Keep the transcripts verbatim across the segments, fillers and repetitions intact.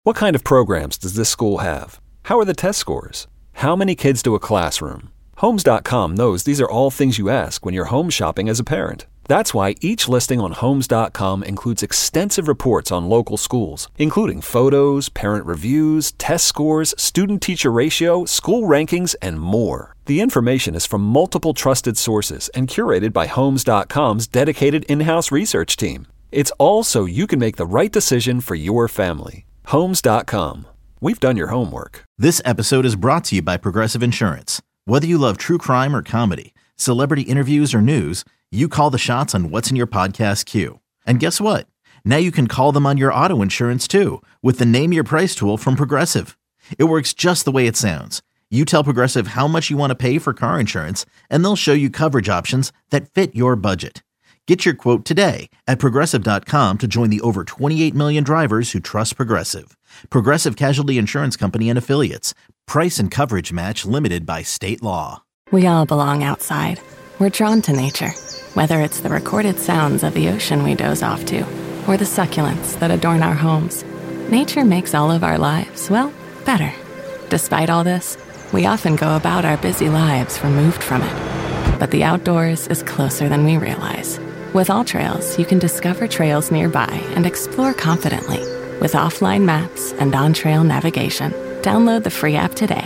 What kind of programs does this school have? How are the test scores? How many kids do a classroom? Homes dot com knows these are all things you ask when you're home shopping as a parent. That's why each listing on Homes dot com includes extensive reports on local schools, including photos, parent reviews, test scores, student-teacher ratio, school rankings, and more. The information is from multiple trusted sources and curated by Homes dot com's dedicated in-house research team. It's all so you can make the right decision for your family. Homes dot com. We've done your homework. This episode is brought to you by Progressive Insurance. Whether you love true crime or comedy, celebrity interviews or news, you call the shots on what's in your podcast queue. And guess what? Now you can call them on your auto insurance too with the Name Your Price tool from Progressive. It works just the way it sounds. You tell Progressive how much you want to pay for car insurance, and they'll show you coverage options that fit your budget. Get your quote today at Progressive dot com to join the over twenty-eight million drivers who trust Progressive. Progressive Casualty Insurance Company and Affiliates. Price and coverage match limited by state law. We all belong outside. We're drawn to nature, whether it's the recorded sounds of the ocean we doze off to, or the succulents that adorn our homes. Nature makes all of our lives, well, better. Despite all this, we often go about our busy lives removed from it. But the outdoors is closer than we realize. With AllTrails, you can discover trails nearby and explore confidently. With offline maps and on-trail navigation, download the free app today.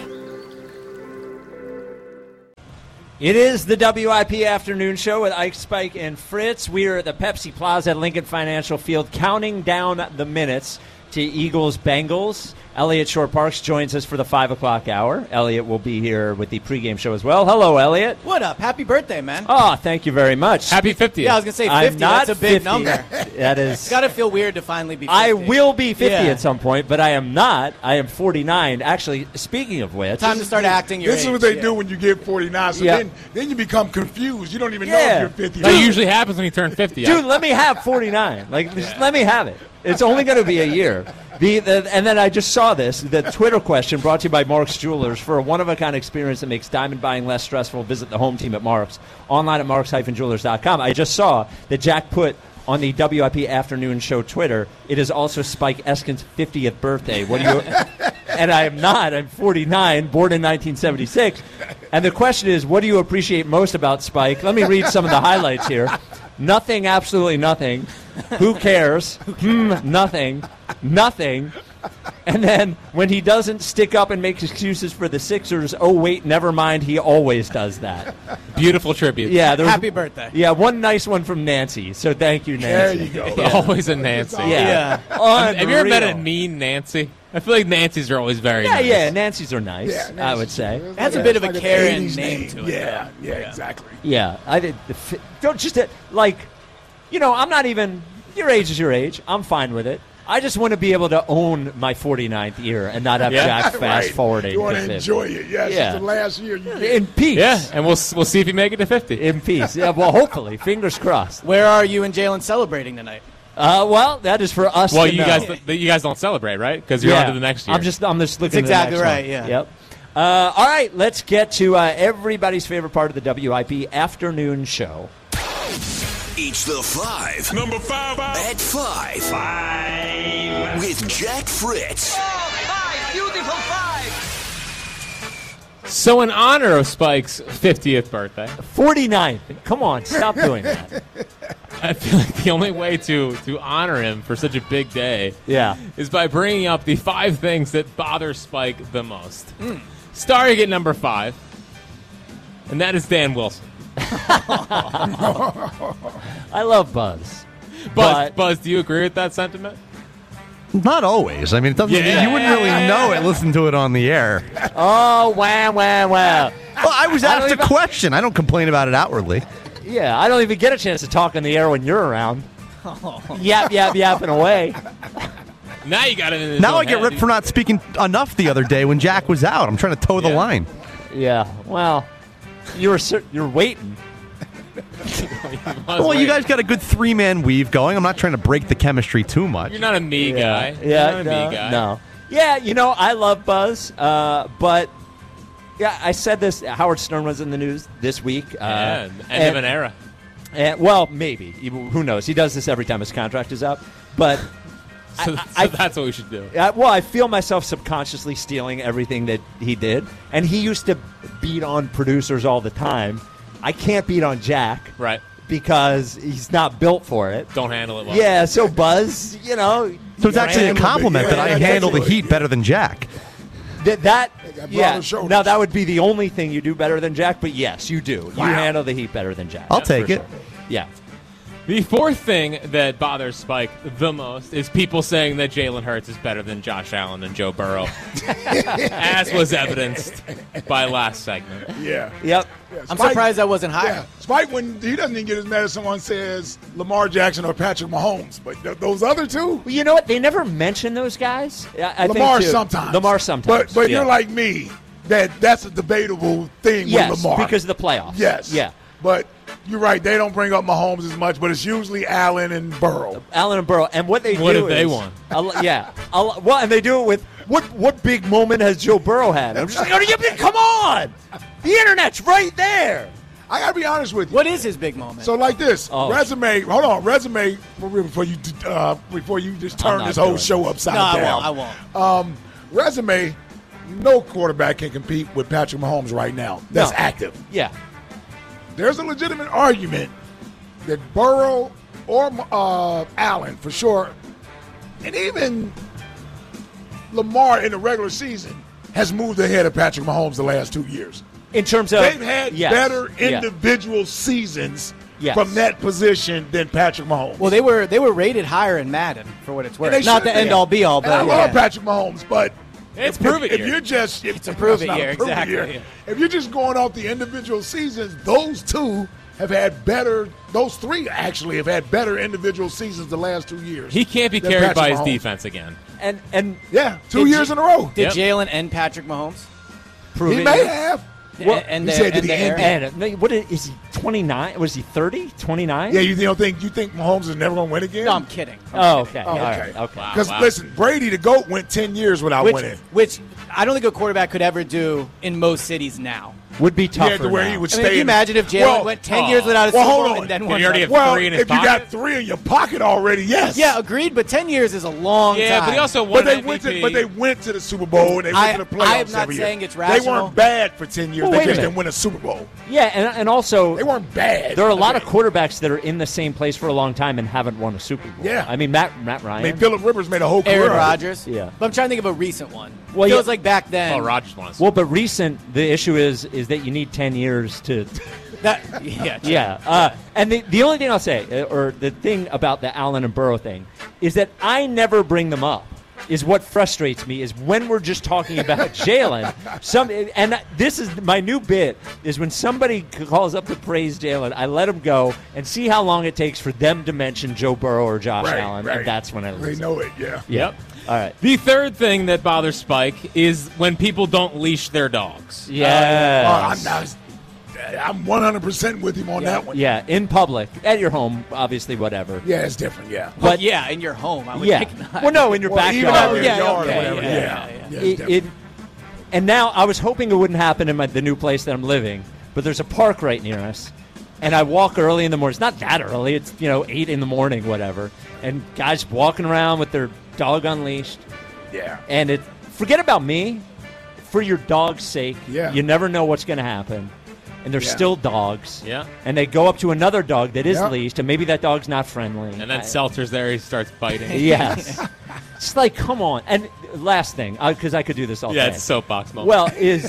It is the W I P Afternoon Show with Ike, Spike, and Fritz. We are at the Pepsi Plaza at Lincoln Financial Field, counting down the minutes to Eagles-Bengals. Elliot Shore-Parks joins us for the five o'clock hour. Elliot will be here with the pregame show as well. Hello, Elliot. What up? Happy birthday, man. Oh, thank you very much. Happy fiftieth. Yeah, I was going to say I'm fifty. not That's a big fifty. number. That is. It's got to feel weird to finally be fifty. I will be fifty Yeah. at some point, but I am not. I am forty-nine. Actually, speaking of which. Time to start acting your This age. is what they yeah. do when you get forty-nine. So Yeah. then, then you become confused. You don't even know Yeah. if you're fifty. That usually happens when you turn fifty. Dude, let me have forty-nine. Like, just let me have it. It's only going to be a year. The, the, and then I just saw this, the Twitter question brought to you by Mark's Jewelers. For a one-of-a-kind experience that makes diamond buying less stressful, visit the home team at Mark's, online at marks dash jewelers dot com. I just saw that Jack put on the W I P Afternoon Show Twitter, it is also Spike Eskin's fiftieth birthday. What do you? And I am not. I'm forty-nine, born in nineteen seventy-six. And the question is, what do you appreciate most about Spike? Let me read some of the highlights here. Nothing, absolutely nothing. Who cares? Hmm, nothing. Nothing. And then when he doesn't stick up and make excuses for the Sixers, oh, wait, never mind, he always does that. Beautiful tribute. Yeah, there was, Happy birthday. Yeah, one nice one from Nancy. So thank you, There Nancy. you go. Yeah. Always a Nancy. Yeah. Yeah. Have you ever met a Unreal. mean Nancy? I feel like Nancy's are always very Yeah, nice. yeah, Nancy's are nice, Yeah, I would say. It's That's a like bit of a it's like Karen an eighties name to it, Yeah, though. yeah, Yeah. exactly. Yeah, I did. The fi- don't just uh, like, you know, I'm not even. Your age is your age. I'm fine with it. I just want to be able to own my forty-ninth year and not have Yeah. Jack fast Right. forwarding. You want to to fifty. enjoy it. Yes, Yeah. it's the last year. You get. In peace. Yeah, and we'll we'll see if you make it to fifty. In peace. Yeah. Well, hopefully, fingers crossed. Where are you and Jalen celebrating tonight? Uh, well, that is for us. Well, to you know. guys you guys don't celebrate, right? Because you're on to the next year. I'm just I'm just looking. That's at the exactly next right, one. yeah. Yep. Uh, all right, let's get to uh, everybody's favorite part of the W I P Afternoon Show. Each the five. Number five. At five. Five. With Jack Fritz. Five. Beautiful five. So in honor of Spike's fiftieth birthday, forty-ninth. Come on, stop doing that. I feel like the only way to, to honor him for such a big day Yeah. is by bringing up the five things that bother Spike the most. Mm. Starting at number five, and that is Dan Wilson. I love Buzz. Buzz, But- Buzz, do you agree with that sentiment? Not always. I mean, it doesn't. Yeah. You wouldn't really know it. Listen to it on the air. Oh, wow, wow, wow. Well, I was I don't asked a even- question. I don't complain about it outwardly. Yeah, I don't even get a chance to talk on the air when you're around. Yap, yap, yapping away. Now you got it in his Now own I get head. ripped for not speaking enough the other day when Jack was out. I'm trying to toe the Yeah. line. Yeah, well, you were cer- you're waiting. Well, you guys got a good three-man weave going. I'm not trying to break the chemistry too much. You're not a me guy. You're Yeah, not a no, me guy. no. Yeah, you know, I love Buzz, uh, but yeah, I said this. Howard Stern was in the news this week. Uh, Yeah, end and- of an era. And, well, maybe. Who knows? He does this every time his contract is up. But So, I- so I- that's what we should do. Uh, well, I feel myself subconsciously stealing everything that he did. And he used to beat on producers all the time. I can't beat on Jack. Right. Because he's not built for it. Don't handle it well. Yeah, so Buzz, you know. So it's actually a ran- compliment that I Yeah, handle the that's heat better than Jack. That, that got yeah. broader shoulders. Now, that would be the only thing you do better than Jack, but yes, you do. Wow. You handle the heat better than Jack. I'll That's take for it. sure. Yeah. The fourth thing that bothers Spike the most is people saying that Jalen Hurts is better than Josh Allen and Joe Burrow, as was evidenced by last segment. Yeah. Yep. Yeah, I'm Spike- surprised that wasn't Yeah, higher. Spike, when he doesn't even get as mad as someone says Lamar Jackson or Patrick Mahomes, but th- those other two, Well, you know what? They never mention those guys. I, I Lamar think too. sometimes, Lamar sometimes. but but yeah. you're like me, that that's a debatable thing yes, with Lamar because of the playoffs. Yes, Yeah. but you're right. They don't bring up Mahomes as much, but it's usually Allen and Burrow. Allen and Burrow, and what they What do have they is- won? a lo- yeah, a lo- well, and they do it with what? What big moment has Joe Burrow had? I'm just like, oh, you- come on, the internet's right there. I gotta be honest with you. What is his big moment? So like this Oh. resume. Hold on, resume for real before you uh, before you just turn not this whole doing show upside no, I down. won't. I won't. Um, resume. No quarterback can compete with Patrick Mahomes right now. That's No. active. Yeah, There's a legitimate argument that Burrow or uh, Allen, for sure, and even Lamar in the regular season, has moved ahead of Patrick Mahomes the last two years. in terms of They've had yes, better yeah. individual seasons Yes. from that position than Patrick Mahomes. Well, they were they were rated higher in Madden for what it's worth. And they Not should the be. end all be all, but And I love yeah. Patrick Mahomes, but It's if, prove it if, year. if you're just if, It's a prove it not year, prove exactly, year. yeah. If you're just going off the individual seasons, those two have had better. Those three actually have had better individual seasons the last two years. He can't be than carried Patrick by his Mahomes. defense again. and and Yeah, two Did years you- in a row. Did Yep. Jalen and Patrick Mahomes? prove He it. may have. Well, and he the- said, did and he the end air- it? And what is, is he? twenty-nine? Was he thirty? twenty-nine? Yeah, you don't think you think Mahomes is never going to win again? No, I'm kidding. Oh, okay. Oh, All okay. right. Okay. Wow. Because listen, Brady the GOAT went ten years without Which, winning. which I don't think a quarterback could ever do in most cities now. Would be He tougher had to where now. he would I stay. mean, can you in- imagine if Jalen Well, went ten oh. years without a well, Super hold Bowl on. and then Did won? he already another? have Well, three in his if you pocket? got three in your pocket already, yes. Yeah, agreed. But ten years is a long Yeah, time. but he also won But they an went M V P. to but they went to the Super Bowl and they went I- to the playoffs I am not every saying year. it's They rational. weren't bad for ten years. Well, they wait a just minute. didn't win a Super Bowl. Yeah, and, and also They weren't bad. there are a lot Okay. of quarterbacks that are in the same place for a long time and haven't won a Super Bowl. Yeah. I mean Matt Matt I Ryan. mean, Phillip Rivers made a whole career. Aaron out of it. Rodgers. Yeah. But I'm trying to think of a recent one. Well, Feels yeah. like back then. Oh, Rodgers won. well, but recent the issue is is that you need ten years to. That, yeah. Yeah, uh, and the the only thing I'll say, uh, or the thing about the Allen and Burrow thing, is that I never bring them up. Is what frustrates me is when we're just talking about Jalen. Some and this is my new bit is when somebody calls up to praise Jalen, I let them go and see how long it takes for them to mention Joe Burrow or Josh Right, Allen, right. and that's when I They lose. know it, yeah. Yeah. Yep. All right. The third thing that bothers Spike is when people don't leash their dogs. Yeah. Uh, I'm, not- I'm one hundred percent with him on Yeah. that one. Yeah, in public, at your home, obviously, whatever. Yeah, it's different, yeah. But But yeah, in your home, I would yeah, think not. well, no, in your Well, even backyard. out in your Yeah, yard okay, or whatever. yeah, Yeah, yeah, yeah. yeah. it's It, different. it, and now I was hoping it wouldn't happen in my, the new place that I'm living, but there's a park right near us, and I walk early in the morning. It's not that early; it's you know eight in the morning, whatever. And guys walking around with their dog unleashed, yeah. and it forget about me. For your dog's sake, Yeah. you never know what's going to happen, and they're Yeah. still dogs. Yeah. And they go up to another dog that is Yeah. leashed, and maybe that dog's not friendly. And then I- Seltzer's there, he starts biting. Yes. It's like, come on. And last thing, because I could do this all Yeah, day. it's soapbox moment. Well, is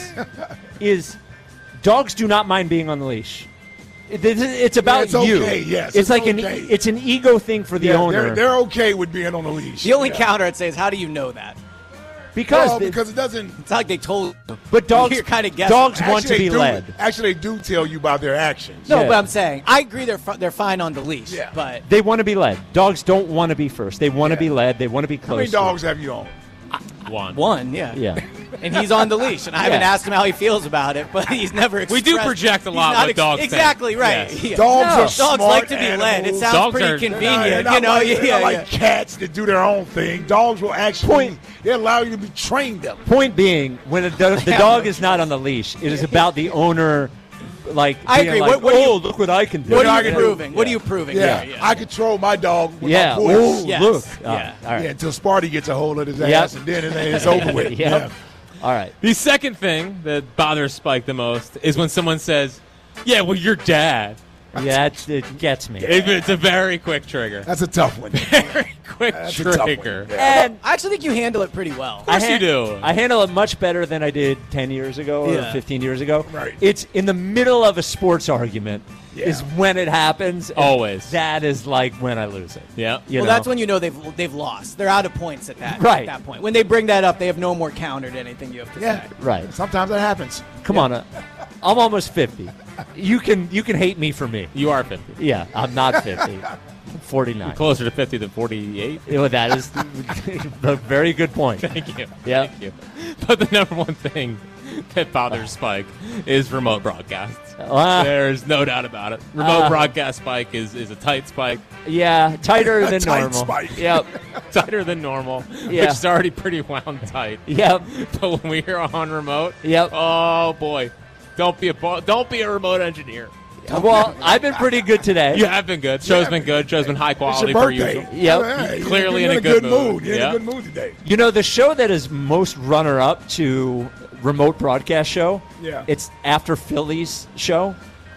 is dogs do not mind being on the leash. It- It's, it's about it's you. okay, yes, it's, it's like okay. an it's an ego thing for the Yeah, owner They're, they're okay with being on the leash. The only yeah. counter I'd say is, how do you know that? because Well, the- because it doesn't. It's not like they told you. but dogs You're kind of guessing. dogs want Actually, to be they do- led. Actually, they do tell you about their actions. No, Yeah. but I'm saying I agree they're fi- they're fine on the leash. Yeah. But They want to be led. Dogs don't want to be first. They want to Yeah. be led. They want to be How close. many to dogs have you on? One. one, yeah, Yeah. and he's on the leash, and I haven't Yeah. asked him how he feels about it, but he's never. We do expressed- project a he's lot not what dogs think. Exactly right. Yes. Yeah. Dogs No. are Dogs smart like to be led. It animals. sounds Dogs pretty are- They're not- convenient, they're not you know. like, yeah, they're not yeah. like cats that do their own thing. Dogs will actually Point- they allow you to be trained them. Point being, when a do- the dog is not on the leash, it is about the owner like I being agree. like, What- what do you- oh, look what I can do. What I are you can do. proving? What are you proving? Yeah, here? I control my dog with Yeah. my voice. Ooh, Yes. look. Yeah. Oh, all right. Yeah, until Sparty gets a hold of his Yep. ass, and then it- it's over with. Yep. Yeah. All right. The second thing that bothers Spike the most is when someone says, "Yeah, well, your dad." Yeah, it, it gets me. It- it's a very quick trigger. That's a tough one. Very quick That's a tough one. trigger. And I actually think you handle it pretty well. course I you do. I handle it much better than I did ten years ago or Yeah. fifteen years ago. Right. It's in the middle of a sports argument is when it happens. and Always. That is like when I lose it. Yeah. You well, know? that's when you know they've they've lost. They're out of points at that Right. at that point. When they bring that up, they have no more counter to anything you have to Yeah. say. Right. Sometimes that happens. Come on. Uh, I'm almost fifty. You can you can hate me for me. You are fifty. Yeah, I'm not fifty. I'm forty-nine. Closer to fifty than forty-eight. Yeah, that is a very good point. Thank you. Yeah. Thank you. But the number one thing that bothers Spike is remote broadcasts. Ah. There's no doubt about it. Remote Ah. broadcast Spike is, is a tight Spike. Yeah, tighter A than tight normal. spike. Yep. Tighter than normal, Yeah. which is already pretty wound tight. Yep. But when we're on remote, Yep. oh boy, don't be a bo- don't be a remote engineer. Well, I've been pretty good today. You have been good. Show's been good. Show's been high It's quality your per birthday. usual. Yep. Yeah, you're- Clearly you're in in a good mood. mood. You're Yeah. in a good mood today. You know, the show that is most runner-up to remote broadcast show, Yeah. it's After Phillies show,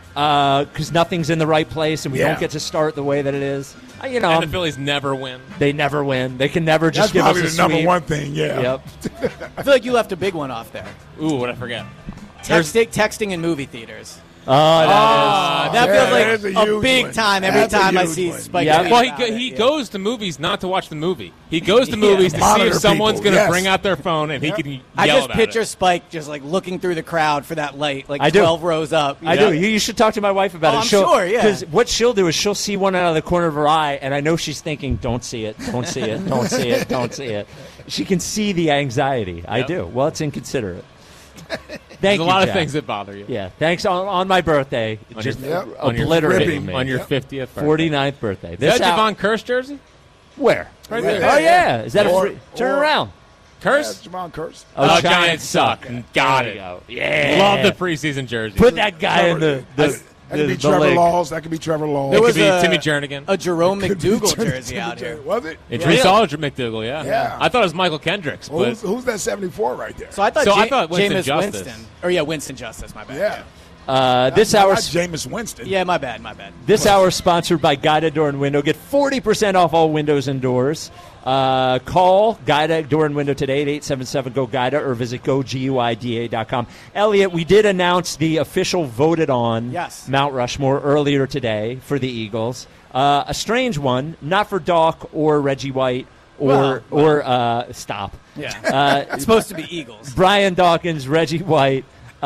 because nothing's in the right place and we Yeah. don't get to start the way that it is. Uh, You know, And the Phillies never win. they never win. They can never just That's give us probably a the number sweep. one thing. Yeah. Yep. I feel like you left a big one off there. Ooh, what I forget. There's- Texting, texting in movie theaters. Oh, that Uh, that Yeah, feels there's like a a, huge big one. time every That's a time I huge see one. Spike. Yeah. tweet Well, he, about go, it, he yeah. goes to movies not to watch the movie. He goes to Yeah. movies to see Monitor if someone's people, going to yes. bring out their phone and he can yell I just about picture it. Spike just like looking through the crowd for that light, like I do. twelve rows up. I Yeah. do. You, you should talk to my wife about Oh, it. I'm She'll- sure, yeah. Because what she'll do is she'll see one out of the corner of her eye, and I know she's thinking, "Don't see it, don't see it, don't see it, don't see it." She can see the anxiety. I Yep. do. Well, it's inconsiderate. There's Thank a you, lot Jack. of things that bother you. Yeah. Thanks on, on my birthday. On just your, Yep. on your obliterating ripping me. on your Yep. fiftieth birthday. forty-ninth birthday. Is This that out- Javon Curse jersey? Where? Right Yeah. there. Oh yeah. Is that Or- a free? Turn or- around. Curse? That's Javon Curse. Oh, Giants suck. Got There it. you go. Yeah. Love the preseason jersey. Put that guy in the the, That the, could be the Trevor league. Laws. That could be Trevor Laws. There It was could be a- Timmy Jernigan. A Jerome Could be McDougal Timmy- jersey Timmy out here. Jernigan. Was it? It's Yeah. Soldier McDougal, yeah. Yeah. I thought it was Michael Kendricks, Well, but who's, who's that seventy-four right there? So I thought, So Ja- I thought Winston Jameis Justice. Winston. Or yeah, Winston Justice, my bad. yeah. Uh, this Not- hour. not Jameis Winston. Yeah, my bad, my bad. This hour is sponsored by Guida Door and Window. Get forty percent off all windows and doors. Uh, call Guida Door and Window today at eight seven seven, G O Guida or visit go guida dot com. Elliot, we did announce the official voted on Yes. Mount Rushmore earlier today for the Eagles. Uh, a strange one, not for Doc or Reggie White or, Well, or uh, stop. Yeah. Uh, It's supposed to be Eagles. Brian Dawkins, Reggie White,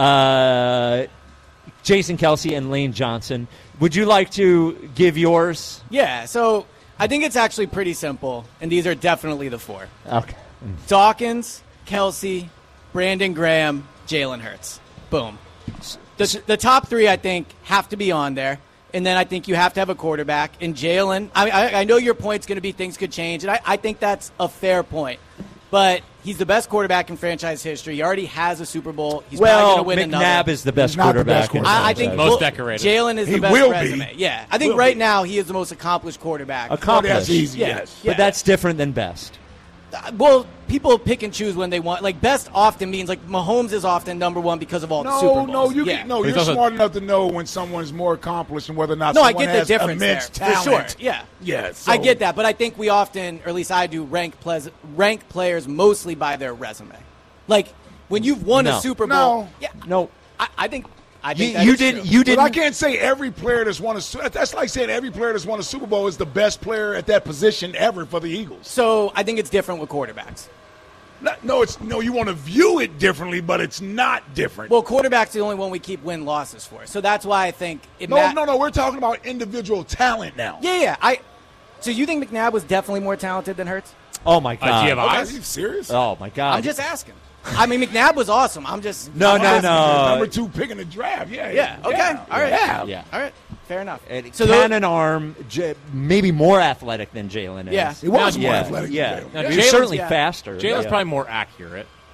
uh, Jason Kelsey, and Lane Johnson. Would you like to give yours? Yeah, so I think it's actually pretty simple, and these are definitely the four. Okay. Dawkins, Kelsey, Brandon Graham, Jalen Hurts. Boom. The, the top three, I think, have to be on there. And then I think you have to have a quarterback. And Jalen, I, I, I know your point's going to be things could change, and I, I think that's a fair point. But he's the best quarterback in franchise history. He already has a Super Bowl. He's probably Well, going to win McNabb another. is the best He's not the quarterback. best in quarterback. I, I think franchise. Most well, decorated. Jalen is He the best will be. resume. Yeah, I think Will right be. now he is the most accomplished quarterback. Oh, accomplished. that's easy. Yeah. Yes. Yeah. But that's different than best. Uh, Well, people pick and choose when they want. Like best often means like Mahomes is often number one because of all the Super No, Bowls. no, you yeah. can, no. He's You're also- smart enough to know when someone's more accomplished and whether or not No, I someone get the has difference immense there, for talent. sure. Yeah. Yes, I get that, but I think we often, or at least I do, rank ples- rank players mostly by their resume. Like when you've won No. a Super Bowl. No. Yeah, No, I, I think. I you, think that you is did. true. You But didn't. I can't say every player that's won a. Su- That's like saying every player that's won a Super Bowl is the best player at that position ever for the Eagles. So I think it's different with quarterbacks. No, no, it's no. You want to view it differently, but it's not different. Well, quarterback's the only one we keep win losses for. So that's why I think it no, ma- no, no. We're talking about individual talent now. Yeah, yeah. I. So you think McNabb was definitely more talented than Hurts? Oh my Uh, do you god. have Okay, eyes? are you serious? Oh my god. I'm just asking. I mean, McNabb was awesome. I'm just No, I'm no, asking. no. Number two pick in the draft. Yeah, Yeah. Okay. yeah, All right. Yeah. Yeah. All right. Fair enough. And So those- cannon arm, J- maybe more athletic than Jalen is. Yeah. He was Now, more yeah, athletic. yeah. Than Jalen. Now, He's Jalen's- certainly yeah. faster. Jalen's yeah. probably more accurate.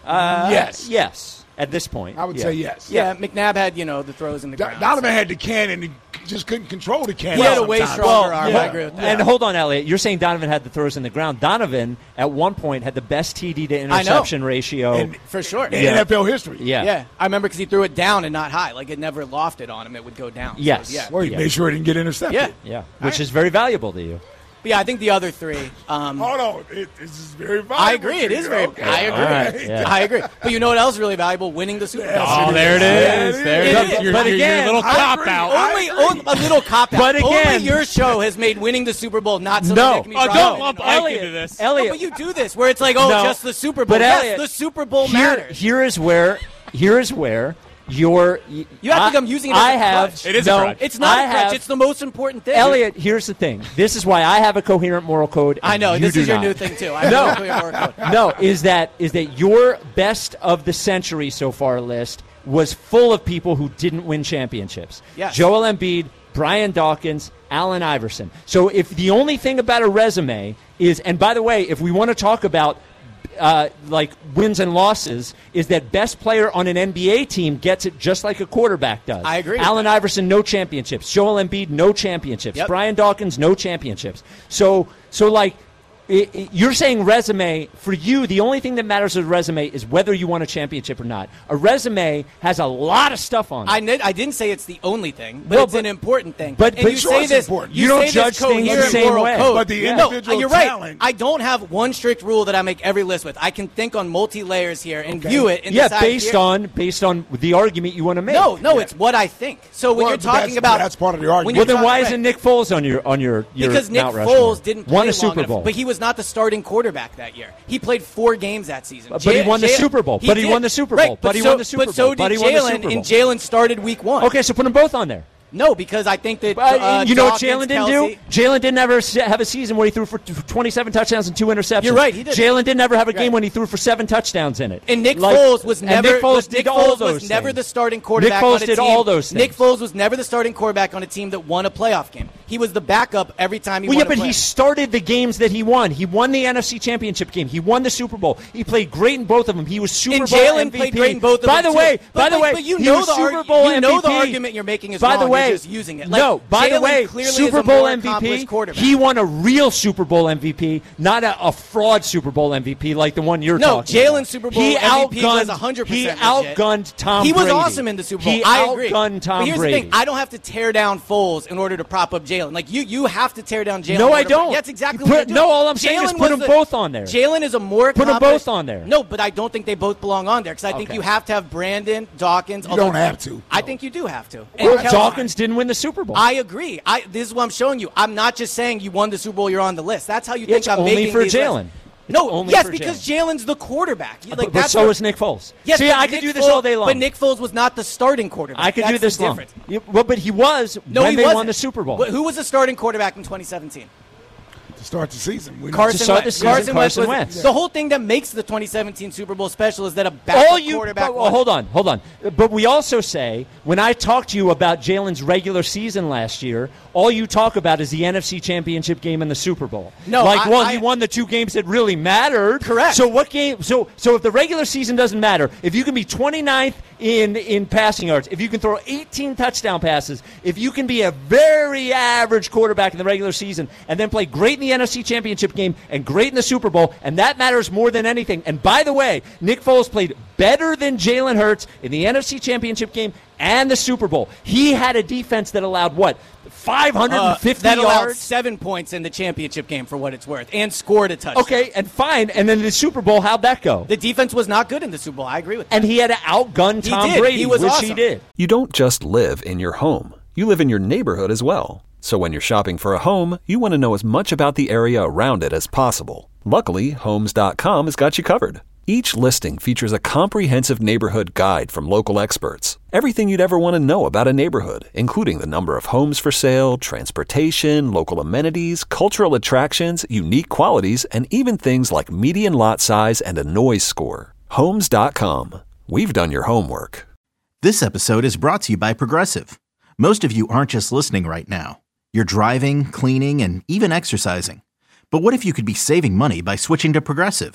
Uh, Yes. Yes. At this point. I would yeah. say yes. Yeah, McNabb had, you know, the throws in the Do- ground. Donovan had the cannon and just couldn't control the cannon. He had a way sometimes. stronger Well, arm. yeah. I agree with that. And hold on, Elliot. You're saying Donovan had the throws in the ground. Donovan, at one point, had the best T D to interception ratio. And- For sure. in Yeah. N F L history. yeah. Yeah, I remember because he threw it down and not high. Like it never lofted on him; it would go down. So, Yes. yeah. Well, he Yeah. made sure he didn't get intercepted. Yeah. Yeah. Which is very valuable to you. But yeah, I think the other three. Um, Hold on. It, this is very valuable. I agree. It to is you. very. Okay. I agree. All right, yeah. I agree. But you know what else is really valuable? Winning the Super Bowl. Yes, Oh, it there it is. is. Yeah, There it it is. is. Your, But your, your again, little I cop agree. out. I Only, agree. only a little cop out. But again- only your show has made winning the Super Bowl not something No. that can be Oh, brought don't up. lump No, Ike Elliot, into this. Elliot, but you do this where it's like, oh, No. just the Super Bowl. But yes, Elliot, the Super Bowl here, matters. here is where here is where your you have to I- think I'm using it as I a have crutch. It is a no, crutch. It's not I a crutch. have- It's the most important thing. Elliot, here's the thing. This is why I have a coherent moral code. I and know you this do is your not. new thing too. I No. have a clear work code. No, is that is that your best of the century so far list was full of people who didn't win championships. Yes. Joel Embiid, Brian Dawkins, Allen Iverson. So if the only thing about a resume is, and by the way, if we want to talk about uh, like wins and losses, is that best player on an N B A team gets it just like a quarterback does. I agree. Allen Iverson, no championships. Joel Embiid, no championships. Yep. Brian Dawkins, no championships. So, so like, i i you're saying resume, for you, the only thing that matters with a resume is whether you won a championship or not. A resume has a lot of stuff on it. I, ne- I didn't say it's the only thing, but Well, it's but- an important thing. but- and but you sure say it's this, important. you, You don't say judge this things the coherent same moral way. code. But the No, individual you're right. talent- I don't have one strict rule that I make every list with. I can think on multi layers here and Okay. view it. And yeah, decide based here. on based on the argument you want to make. No, no, Yeah. it's what I think. So when Well, you're but talking that's- about that's part of the when argument. you're Well, then talking- why right. isn't Nick Foles on your on your, your Because Nick Mount Rushmore? Foles didn't play won a long Super enough, Bowl, but he was not the starting quarterback that year. He played four games that season. But he won the Jalen- Super Bowl. But he did. won the Super Right, Bowl. But he so, won the Super But so Bowl. But did he won the Jalen, Super Bowl. and Jalen started week one. Okay, so put them both on there. No, because I think that Uh, uh, you know what Dawkins, Jalen didn't Kelsey- do? Jalen didn't ever se- have a season where he threw for t- twenty-seven touchdowns and two interceptions. You're right, he did. Jalen didn't ever have a game Right. when he threw for seven touchdowns in it. And Nick Like- Foles was and never. Nick Foles was- did Nick all Foles those was never things. the starting quarterback. Foles on a did team. all those Nick things. Foles was never the starting quarterback on a team that won a playoff game. He was the backup every time he Well, won yeah, a but play- he started the games that he won. He won the N F C Championship game. He won the Super Bowl. He played great in both of them. He was Super And Bowl Jalen M V P. played great in both of by them, the way, too. by But- the but- way, but you he know was the Super argu- Bowl you know the M V P. argument you're making is by wrong. the You're way, just using it. Like, no, by the Jalen way, clearly is Super a Bowl more M V P. accomplished quarterback. He won a real Super Bowl M V P, not a, a fraud Super Bowl M V P like the one you're No, talking Jalen about. Super Bowl he M V P was outgunned- one hundred He percent legit. outgunned Tom He was Brady. awesome in the Super Bowl. He I agree. outgunned Tom but here's Brady. the thing: I don't have to tear down Foles in order to prop up Jalen. Like you, you have to tear down Jalen. No, in I order- don't. That's exactly Put- what you're doing. no, all I'm saying is Jalen put was them the- both on there. Jalen is a more Put them accomplished- both on there. No, but I don't think they both belong on there because I think Okay. you have to have Brandon Dawkins. You although- don't have to. I think you do have to. And Well, Kelsey- Dawkins didn't win the Super Bowl. I agree. I this is what I'm showing you. I'm not just saying you won the Super Bowl. You're on the list. That's how you think It's I'm only making for these Jalen. lists. It's No, only yes, for because Jalen. Jalen's the quarterback. Like, but, but that's so what- is Nick Foles. Yes, See, but I could Nick do this Foles- all day long. But Nick Foles was not the starting quarterback. I could That's do this the long. difference. Yeah, well, but he was No, when he they wasn't. won the Super Bowl. Wh- Who was the starting quarterback in twenty seventeen? To start the season. We know- Carson To start the Wentz. season, Carson, Wentz. Carson was- Wentz. The whole thing that makes the twenty seventeen Super Bowl special is that a backup all you, quarterback. but, well, won. hold on, hold on. But we also say, when I talk to you about Jalen's regular season last year, all you talk about is the N F C Championship game and the Super Bowl. No, like, I- well, I- he won the two games that really mattered. Correct. So what game? So, so if the regular season doesn't matter, if you can be twenty-ninth in in passing yards, if you can throw eighteen touchdown passes, if you can be a very average quarterback in the regular season, and then play great in the N F C Championship game and great in the Super Bowl, and that matters more than anything. And by the way, Nick Foles played better than Jalen Hurts in the N F C Championship game and the Super Bowl. He had a defense that allowed what? five hundred fifty Uh, that allowed yards? seven points in the championship game for what it's worth, and scored a touchdown. Okay, and fine. And then the Super Bowl, how'd that go? The defense was not good in the Super Bowl. I agree with that. And he had to outgun He Tom did. Brady, He was which awesome. he did. You don't just live in your home, you live in your neighborhood as well. So when you're shopping for a home, you want to know as much about the area around it as possible. Luckily, Homes dot com has got you covered. Each listing features a comprehensive neighborhood guide from local experts. Everything you'd ever want to know about a neighborhood, including the number of homes for sale, transportation, local amenities, cultural attractions, unique qualities, and even things like median lot size and a noise score. Homes dot com. We've done your homework. This episode is brought to you by Progressive. Most of you aren't just listening right now. You're driving, cleaning, and even exercising. But what if you could be saving money by switching to Progressive?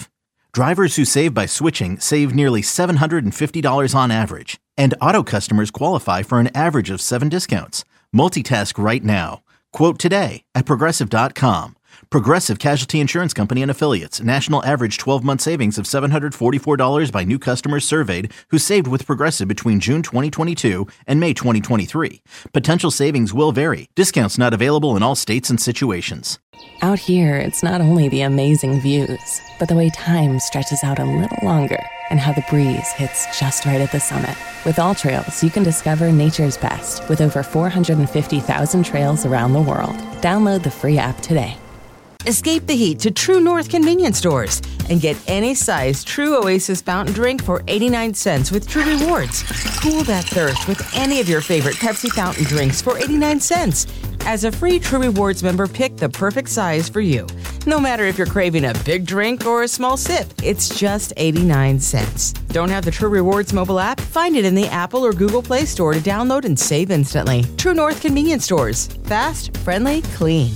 Drivers who save by switching save nearly seven hundred fifty dollars on average. And Auto customers qualify for an average of seven discounts. Multitask right now. Quote today at Progressive dot com. Progressive Casualty Insurance Company and Affiliates. National average twelve-month savings of seven hundred forty-four dollars by new customers surveyed who saved with Progressive between June twenty twenty-two and May twenty twenty-three. Potential savings will vary. Discounts not available in all states and situations. Out here, it's not only the amazing views, but the way time stretches out a little longer and how the breeze hits just right at the summit. With All Trails, you can discover nature's best with over four hundred fifty thousand trails around the world. Download the free app today. Escape the heat to True North convenience stores and get any size True Oasis fountain drink for eighty-nine cents with True Rewards. Cool that thirst with any of your favorite Pepsi fountain drinks for eighty-nine cents. As a free True Rewards member, pick the perfect size for you. No matter if you're craving a big drink or a small sip, it's just eighty-nine cents. Don't have the True Rewards mobile app? Find it in the Apple or Google Play Store to download and save instantly. True North convenience stores. Fast, friendly, clean.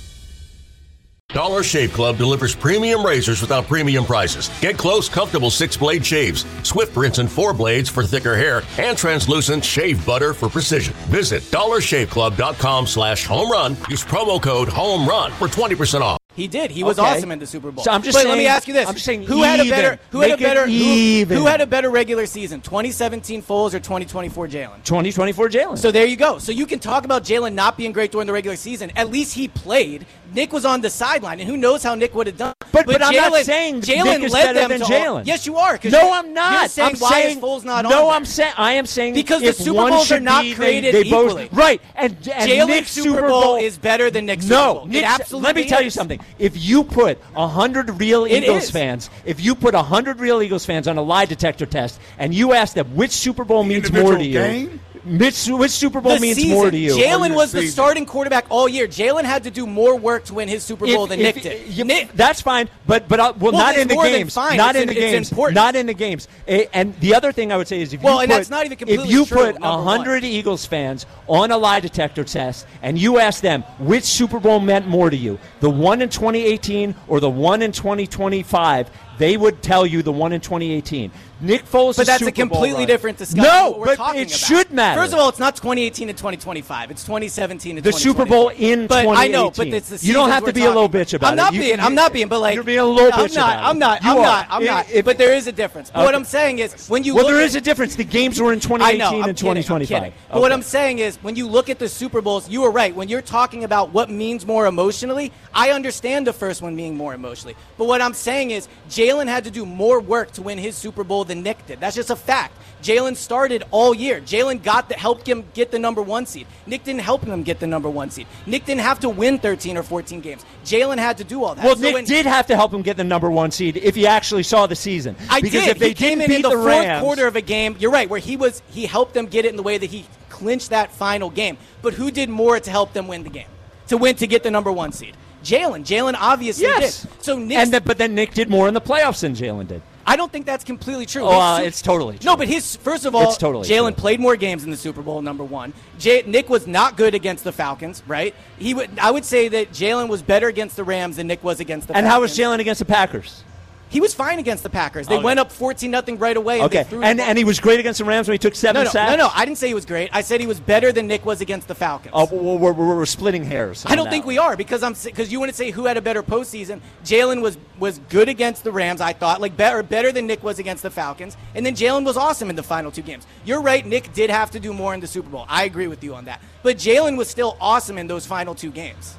Dollar Shave Club delivers premium razors without premium prices. Get close, comfortable six-blade shaves, swift rinse and four blades for thicker hair, and translucent shave butter for precision. Visit dollar shave club dot com slash home run. Use promo code HOMERUN for twenty percent off. He did. He was Okay. awesome in the Super Bowl. So I'm just but saying- let me ask you this: I'm just saying who had a even. better, who had a Make it better, who, even. who had a better regular season, twenty seventeen Foles or twenty twenty-four Jalen? twenty twenty-four Jalen. So there you go. So you can talk about Jalen not being great during the regular season. At least he played. Nick was on the sideline, and who knows how Nick would have done. But- but I'm not Jalen- saying Jalen Nick is led better them than to Jalen. all- Yes, you are. 'cause No, you're- I'm not. You're saying I'm why saying, is Foles not no, on there? I'm saying I am saying Because if the Super one Bowls should are not be, created they, they both, equally. right? And, and Jalen's Nick's Super Bowl is better than Nick's Super no, Bowl. It Nick's- absolutely let me tell you is. something. If you put a hundred real It Eagles is. fans, if you put a hundred real Eagles fans on a lie detector test, and you ask them which Super Bowl means individual more to you, game? which, which Super Bowl The means season. more to you? Jalen Oh, was your the season. starting quarterback all year. Jalen had to do more work to win his Super Bowl If- than if- Nick did. you- Nick, that's fine, but but uh, well, Well, not it's in the more than games. fine. Not It's in the in- it's games. important. Not in the games. A- And the other thing I would say is if Well, you and put, that's not even if completely you true, put number a one. hundred Eagles fans on a lie detector test and you ask them which Super Bowl meant more to you, the one in twenty eighteen or the one in twenty twenty-five, they would tell you the one in twenty eighteen. Nick Foles, But that's Super a completely Bowl run. different discussion. No, what we're but talking it about. should matter. First of all, it's not twenty eighteen and twenty twenty-five. It's twenty seventeen and The twenty Super twenty-four. Bowl in but twenty eighteen. I know, but it's the You don't seasons have to we're be a little talking bitch about I'm not it. You- being. you- I'm not being. But like you're being a little I'm bitch not, about I'm it. not. You I'm are. not. I'm If- not. if- but there is a difference. But Okay. what I'm saying is when you Well, look there at, is a difference. The games were in twenty I eighteen know, I'm and kidding, twenty I'm twenty-five. kidding. But what I'm saying is, when you look at the Super Bowls, you were right. When you're talking about what means more emotionally, I understand the first one being more emotionally. But what I'm saying is, Jalen had to do more work to win his Super Bowl than Nick did. That's just a fact. Jalen started all year. Jalen got the, helped him get the number one seed. Nick didn't help him get the number one seed. Nick didn't have to win thirteen or fourteen games. Jalen had to do all that. Well, So Nick when- did have to help him get the number one seed if he actually saw the season. I because did. if they he came didn't in in beat the, the fourth Rams, quarter of a game. You're right, where he was. He helped them get it in the way that he clinched that final game. But who did more to help them win the game? To win to get the number one seed. Jalen. Jalen obviously yes. did. So Nick. and then, but then Nick did more in the playoffs than Jalen did. I don't think that's completely true. Oh, His uh, Su- it's totally true. No, but his first of all, It's totally Jalen true. played more games in the Super Bowl. Number one, J- Nick was not good against the Falcons. Right? He would. I would say that Jalen was better against the Rams than Nick was against the. And Falcons. how was Jalen against the Packers? He was fine against the Packers. They Okay. went up fourteen nothing right away. And Okay, they threw the and ball. and he was great against the Rams when he took seven No, no, sacks. no, no. I didn't say he was great. I said he was better than Nick was against the Falcons. Oh, we're, we're, we're, we're splitting hairs. I don't on think that we one. are because I'm because you want to say who had a better postseason. Jalen was was good against the Rams. I thought like better better than Nick was against the Falcons, and then Jalen was awesome in the final two games. You're right. Nick did have to do more in the Super Bowl. I agree with you on that. But Jalen was still awesome in those final two games.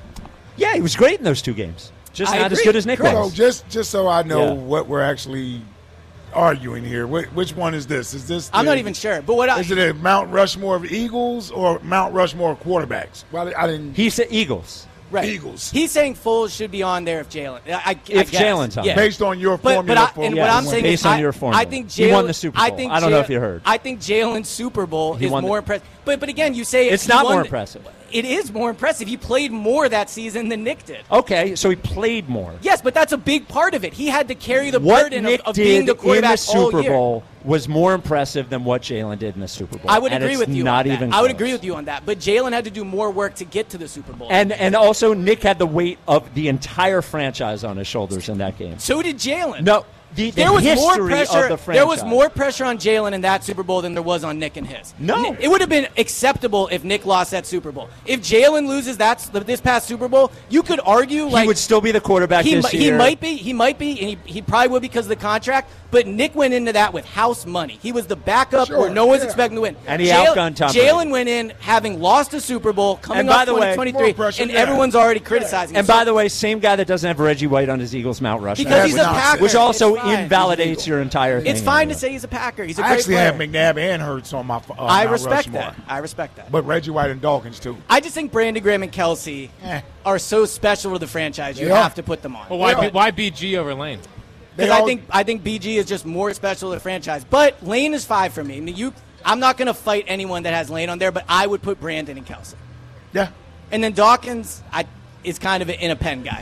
Yeah, he was great in those two games. Just I not as agree. good as Nick So was. just just so I know Yeah. what we're actually arguing here, wh- which one is this? Is this? I'm the- not even sure. But what I, Is it a Mount Rushmore of Eagles or Mount Rushmore of quarterbacks? Well, I didn't. He said Eagles. right. Eagles. He's saying Foles should be on there if Jalen. I, I, If I guess. Jalen's on yeah. there. Based on your But, formula but I, for and Yeah, what I'm he saying won. is, Based on I, your formula. I think He Jalen, won the Super I Bowl. think I don't know Jalen- if you heard. I think Jalen's Super Bowl He is won the- more impressive. But but again, you say It's he not won more the- impressive. It is more impressive. He played more that season than Nick did. Okay, so he played more. Yes, but that's a big part of it. He had to carry the What burden Nick of, of did being the in quarterback the Super all year. Bowl was more impressive than what Jalen did in the Super Bowl. I would and agree it's with you not on even that. I would close. agree with you on that. But Jalen had to do more work to get to the Super Bowl. And and also Nick had the weight of the entire franchise on his shoulders in that game. So did Jalen. No, the, the there was more history pressure. of the franchise. There was more pressure on Jalen in that Super Bowl than there was on Nick and his. No. Nick- it would have been acceptable if Nick lost that Super Bowl. If Jalen loses that this past Super Bowl, you could argue He like would still be the quarterback he, this mi- year. he might be. He might be, and he, he probably would because of the contract. But Nick went into that with house money. He was the backup Sure, where no one's yeah. expecting to win. And he Jalen- outgunned Tom Brady. Jalen went in having lost a Super Bowl, coming And by off the way- twenty twenty-three, More pressure, and yeah. everyone's already criticizing him. And by the way, same guy that doesn't have Reggie White on his Eagles Mount Rushmore. Because he's a Nonsense. Packer. Which also It's fine. invalidates your entire thing. It's fine anyway. to say he's a Packer. He's a I great actually player. have McNabb and Hurts on my uh, I Mount respect Rushmore. that. I respect that. But Reggie White and Dawkins, too. I just think Brandon Graham and Kelsey Eh. are so special to the franchise. You They are. have to put them on. Well, why, Yeah. B- why B G over Lane? They Because I all- think I think B G is just more special to the franchise. But Lane is five for me. I mean, you, I'm not going to fight anyone that has Lane on there, but I would put Brandon and Kelsey. Yeah. And then Dawkins I, is kind of an in a pen guy.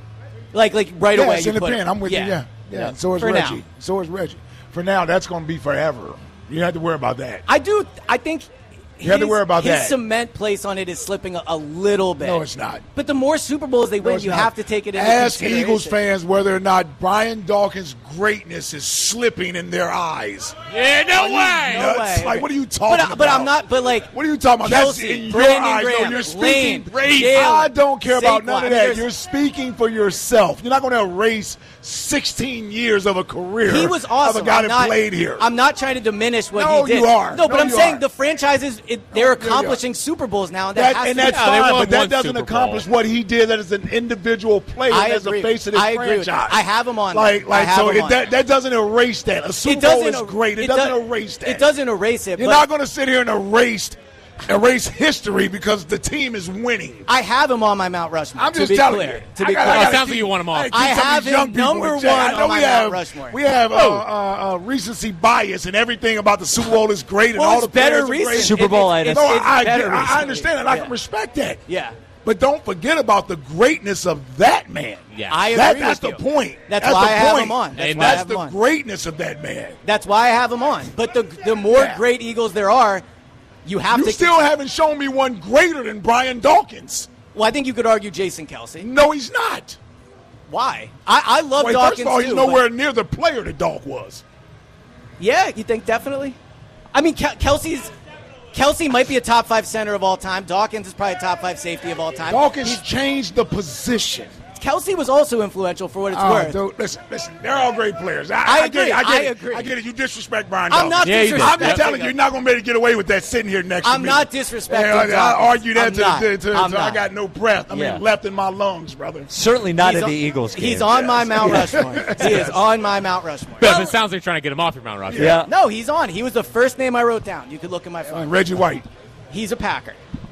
Like like right yeah, away. it's you in the put pen. him. I'm with yeah. you. Yeah. Yeah. Yeah. So is For Reggie. now. So is Reggie. For now, that's going to be forever. You don't have to worry about that. I do. I think You have to his- worry about his that. cement place on it is slipping a, a little bit. No, it's not. But the more Super Bowls they No, win, it's you not. have to take it into Ask consideration. Eagles fans whether or not Brian Dawkins' greatness is slipping in their eyes. Yeah, no Are you way. No nuts? way. Like, what are you talking But, about? but I'm not. But like, What are you talking about? Kelsey, That's in Brandon your eyes. Graham, no, you're speaking. Lane, Brady, Jalen, I don't care about none Saquon. of that. There's- You're speaking for yourself. You're not going to erase sixteen years of a career. He was awesome. Of a guy I'm that not, played here. I'm not trying to diminish what No, he did. you are. No, but No, I'm you saying are. the franchises it, they're No, you are. accomplishing Super Bowls now, and that, That, has and to that's be, Yeah, they fine, won but that one doesn't Super accomplish Bowl. what he did as an individual player I as agree. the face of this I agree with franchise. that. I have him on Like, that. I like have so him it, on that, that doesn't erase that. A Super It Bowl doesn't is er- great. It, it doesn't does- erase that. It doesn't erase it. You're but not going to sit here and erase erase history because the team is winning. I have him on my Mount Rushmore. I'm to just be telling clear. you. To I be gotta- clear. I gotta It sounds like keep- you want him off. gotta I keep some of have these him young people number in check. one I know on we my have, Mount Rushmore. We have uh, uh, uh, recency bias and everything about the Super Bowl is great and Well, all it's the players better are great. recent. Super Bowl It- it- item. No, it's I, better I, I recently. understand it. I Yeah. can respect that. Yeah. But don't forget about the greatness of that man. Yeah. I agree That, that's with the you. point. That's, the why I have point. him on. That's Amen. why I That's have him the on. greatness of that man. That's why I have him on. But the the more Yeah. great Eagles there are, you have You to. still haven't shown me one greater than Brian Dawkins. Well, I think you could argue Jason Kelsey. No, he's not. Why? I, I love Wait, Dawkins first of all, he's too, nowhere but- near the player that Dawk was. Yeah, you think definitely? I mean, Kel- Kelsey's Kelsey might be a top five center of all time. Dawkins is probably a top five safety of all time. Dawkins changed the position. Kelsey was also influential for what it's Oh, worth. dude, listen, listen. They're all great players. I, I I get agree, it. I get I it. agree. I get it. You disrespect Brian I'm Dawkins. not Yeah, you did. disrespecting I'm just telling you, him. you're not going to be able to get away with that sitting here next I'm to me. not disrespecting Yeah, I, I Dawkins. argue that I'm to, not. to, to, I'm till I not. got no breath. I mean, Yeah. left in my lungs, brother. Certainly not He's at on- the Eagles game. He's on my Mount Rushmore. He is on my Mount Rushmore. But it sounds like you're trying to get him off your Mount Rushmore. Yeah. No, he's on. He was the first name I wrote down. You could look at my Uh, phone. Reggie White. He's a Packer.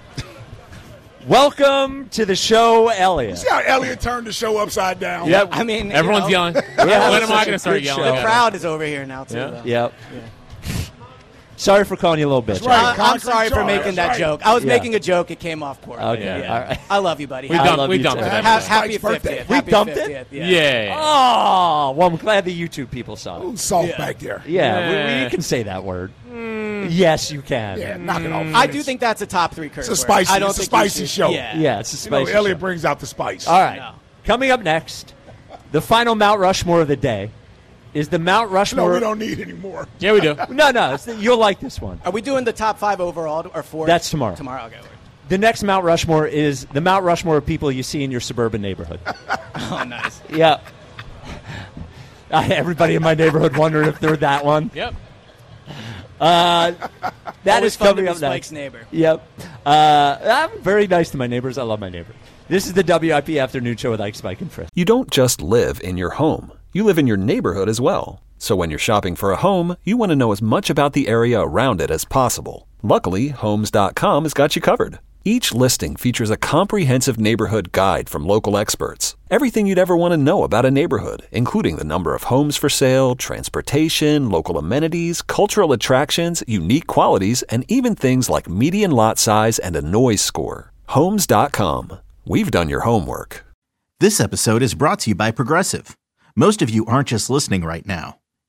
Welcome to the show, Elliot. See how Elliott turned the show upside down? Yep. I mean, you Everyone's know, yelling. Yeah, when am it's I such going a to start good yelling? show. The at him? crowd is over here now too. Yeah. though. Yep. Sorry for calling you a little bitch. right. I- I'm Concrete sorry for charge. making that Right. joke. I was Yeah. making a joke. It came off poorly. Okay. Yeah. All right. I love you, buddy. We've I done, love we've you done too. with Ha- that. happy Spike's birthday. fiftieth. We Happy dumped it? fiftieth. Yeah. Yeah. Oh, well, I'm glad the YouTube people saw it. Who's soft back there? Yeah, we, Yeah. we can say that word. Yes, you can. Yeah, knock it off. I do think that's a top three curse It's a word. spicy- I don't it's a think you spicy should- show. Yeah. Yeah, it's a You know, spicy Elliott show. brings out the spice. All right. No. Coming up next, the final Mount Rushmore of the day is the Mount No, Rushmore. we don't need any more. Yeah, we do. No, no, it's the, you'll like this one. Are we doing the top five overall or four? That's tomorrow. Tomorrow, okay. The next Mount Rushmore is the Mount Rushmore of people you see in your suburban neighborhood. Oh, nice. Yeah. I, everybody in my neighborhood wondered if they're that one. Yep. Uh, that Always is fun to coming be up Spike's next. neighbor. Yep. Uh, I'm very nice to my neighbors. I love my neighbors. This is the W I P Afternoon Show with Ike, Spike, and Fritz. You don't just live in your home, you live in your neighborhood as well. So when you're shopping for a home, you want to know as much about the area around it as possible. Luckily, Homes dot com has got you covered. Each listing features a comprehensive neighborhood guide from local experts. Everything you'd ever want to know about a neighborhood, including the number of homes for sale, transportation, local amenities, cultural attractions, unique qualities, and even things like median lot size and a noise score. Homes dot com. We've done your homework. This episode is brought to you by Progressive. Most of you aren't just listening right now.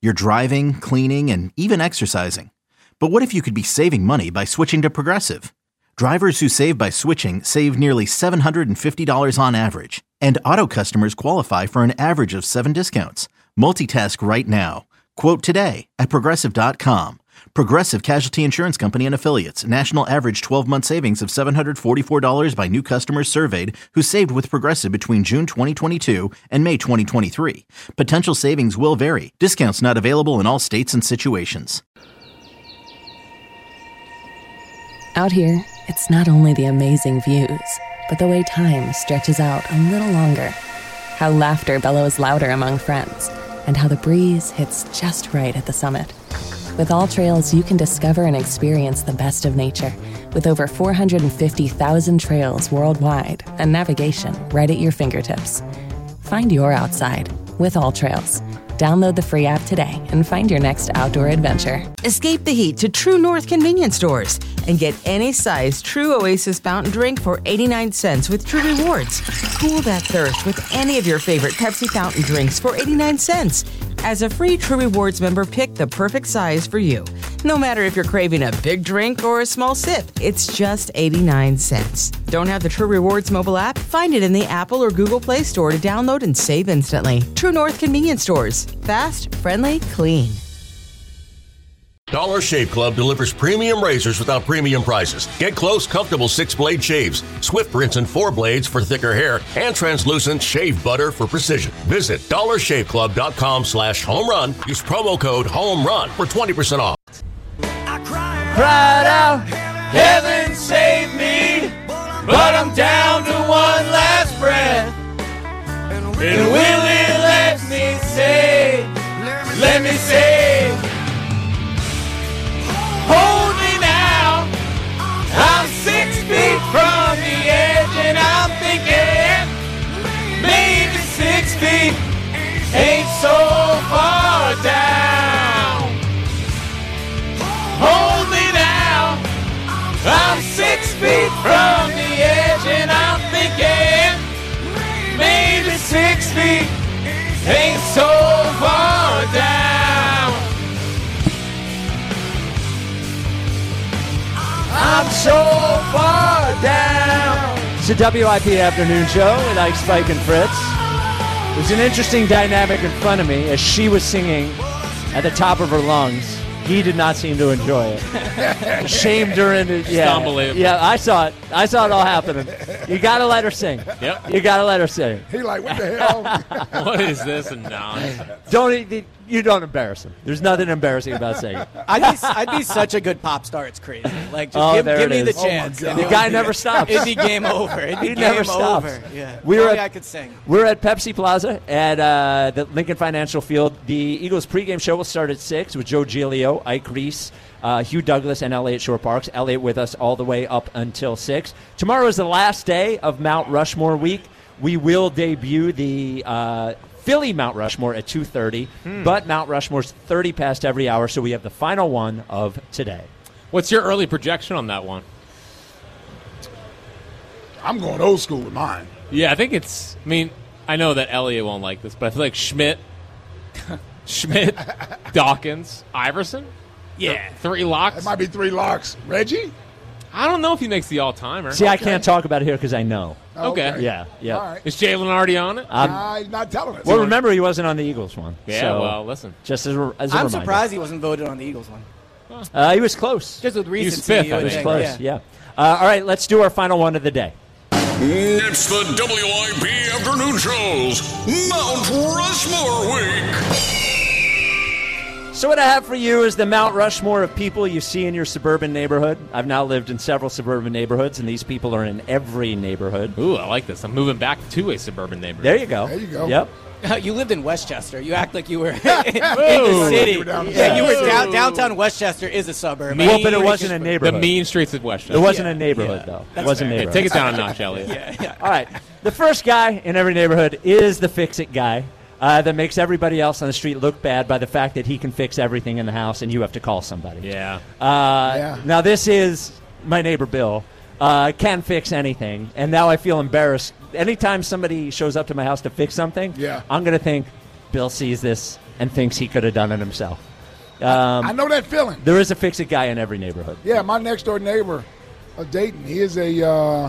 You're driving, cleaning, and even exercising. But what if you could be saving money by switching to Progressive? Drivers who save by switching save nearly seven hundred fifty dollars on average, and auto customers qualify for an average of seven discounts. Multitask right now. Quote today at Progressive dot com. Progressive Casualty Insurance Company and Affiliates. National average twelve-month savings of seven hundred forty-four dollars by new customers surveyed who saved with Progressive between June twenty twenty-two and May twenty twenty-three. Potential savings will vary. Discounts not available in all states and situations. Out here, it's not only the amazing views, but the way time stretches out a little longer. How laughter bellows louder among friends, and how the breeze hits just right at the summit. With All Trails, you can discover and experience the best of nature with over four hundred fifty thousand trails worldwide and navigation right at your fingertips. Find your outside with All Trails. Download the free app today and find your next outdoor adventure. Escape the heat to True North convenience stores and get any size True Oasis fountain drink for eighty-nine cents with True Rewards. Cool that thirst with any of your favorite Pepsi fountain drinks for eighty-nine cents. As a free True Rewards member, pick the perfect size for you. No matter if you're craving a big drink or a small sip, it's just eighty-nine cents. Don't have the True Rewards mobile app? Find it in the Apple or Google Play Store to download and save instantly. True North convenience stores. Fast, friendly, clean. Dollar Shave Club delivers premium razors without premium prices. Get close, comfortable six-blade shaves, swift rinse and four blades for thicker hair, and translucent shave butter for precision. Visit dollar shave club dot com slash home run. Use promo code HOMERUN for twenty percent off. I cried out, heaven save me, but I'm down to one last breath. And will it let me say, let me say, hold me now. I'm six feet from the edge and I'm thinking maybe six feet ain't so far down. Hold me now. I'm six feet from the edge and I'm thinking maybe six feet ain't so far down. I'm so far down. It's a W I P afternoon show with Ike, Spike, and Fritz. There's an interesting dynamic in front of me as she was singing at the top of her lungs. He did not seem to enjoy it. Shamed her into yeah. It's unbelievable. Yeah, I saw it. I saw it all happening. You got to let her sing. Yep. You got to let her sing. He like, what the hell? What is this nonsense? Don't you don't embarrass him. There's nothing embarrassing about singing. I'd be, I'd be such a good pop star. It's crazy. Like, just Oh, give, there give it me the is. Oh, chance. my God. and The it guy would be- never stops. It'd be game over. It'd be He game never stops. over. Yeah. We We were Only at- I could sing. We're at Pepsi Plaza at uh, the Lincoln Financial Field. The Eagles pregame show will start at six with Joe Giglio, Ike Reese, uh, Hugh Douglas, and Elliott Shore Parks. Elliott with us all the way up until six. Tomorrow is the last day of Mount Rushmore week. We will debut the uh, Philly Mount Rushmore at two thirty, Hmm. but Mount Rushmore's thirty past every hour, so we have the final one of today. What's your early projection on that one? I'm going old school with mine. Yeah, I think it's. I mean, I know that Elliott won't like this, but I feel like Schmidt, Schmidt, Dawkins, Iverson. Yeah. Th- three locks. It might be three locks. Reggie? I don't know if he makes the all-timer. See, I can't talk about it here because I know. Okay. Yeah, yeah. All right. Is Jalen already on it? Um, Nah, he's not telling us. Well, remember, he wasn't on the Eagles one. Yeah, so well, listen. Just as a, as a I'm reminder. surprised he wasn't voted on the Eagles one. Uh, he was close. Just with was recency. fifth, you I would He was think. think, close, yeah. Uh, all right, let's do our final one of the day. It's the W I P Afternoon Show's Mount Rushmore Week. So what I have for you is the Mount Rushmore of people you see in your suburban neighborhood. I've now lived in several suburban neighborhoods, and these people are in every neighborhood. Ooh, I like this. I'm moving back to a suburban neighborhood. There you go. There you go. Yep. You lived in Westchester. You act like you were in the city. You were down the yeah, you were street. down, downtown Westchester is a suburb. Well, but it Mean- wasn't a The neighborhood. mean streets of Westchester. It wasn't Yeah, a neighborhood, yeah. though. It That's wasn't a fair. Hey, neighborhood. take it down a notch, Elliot. Yeah, yeah. All right. The first guy in every neighborhood is the fix-it guy uh, that makes everybody else on the street look bad by the fact that he can fix everything in the house and you have to call somebody. Yeah. Uh, Yeah. Now, this is my neighbor, Bill. Uh, can fix anything, and now I feel embarrassed. Anytime somebody shows up to my house to fix something, Yeah. I'm going to think, Bill sees this and thinks he could have done it himself. Um, I know that feeling. There is a fix-it guy in every neighborhood. Yeah, my next-door neighbor, uh, Dayton, he is a uh,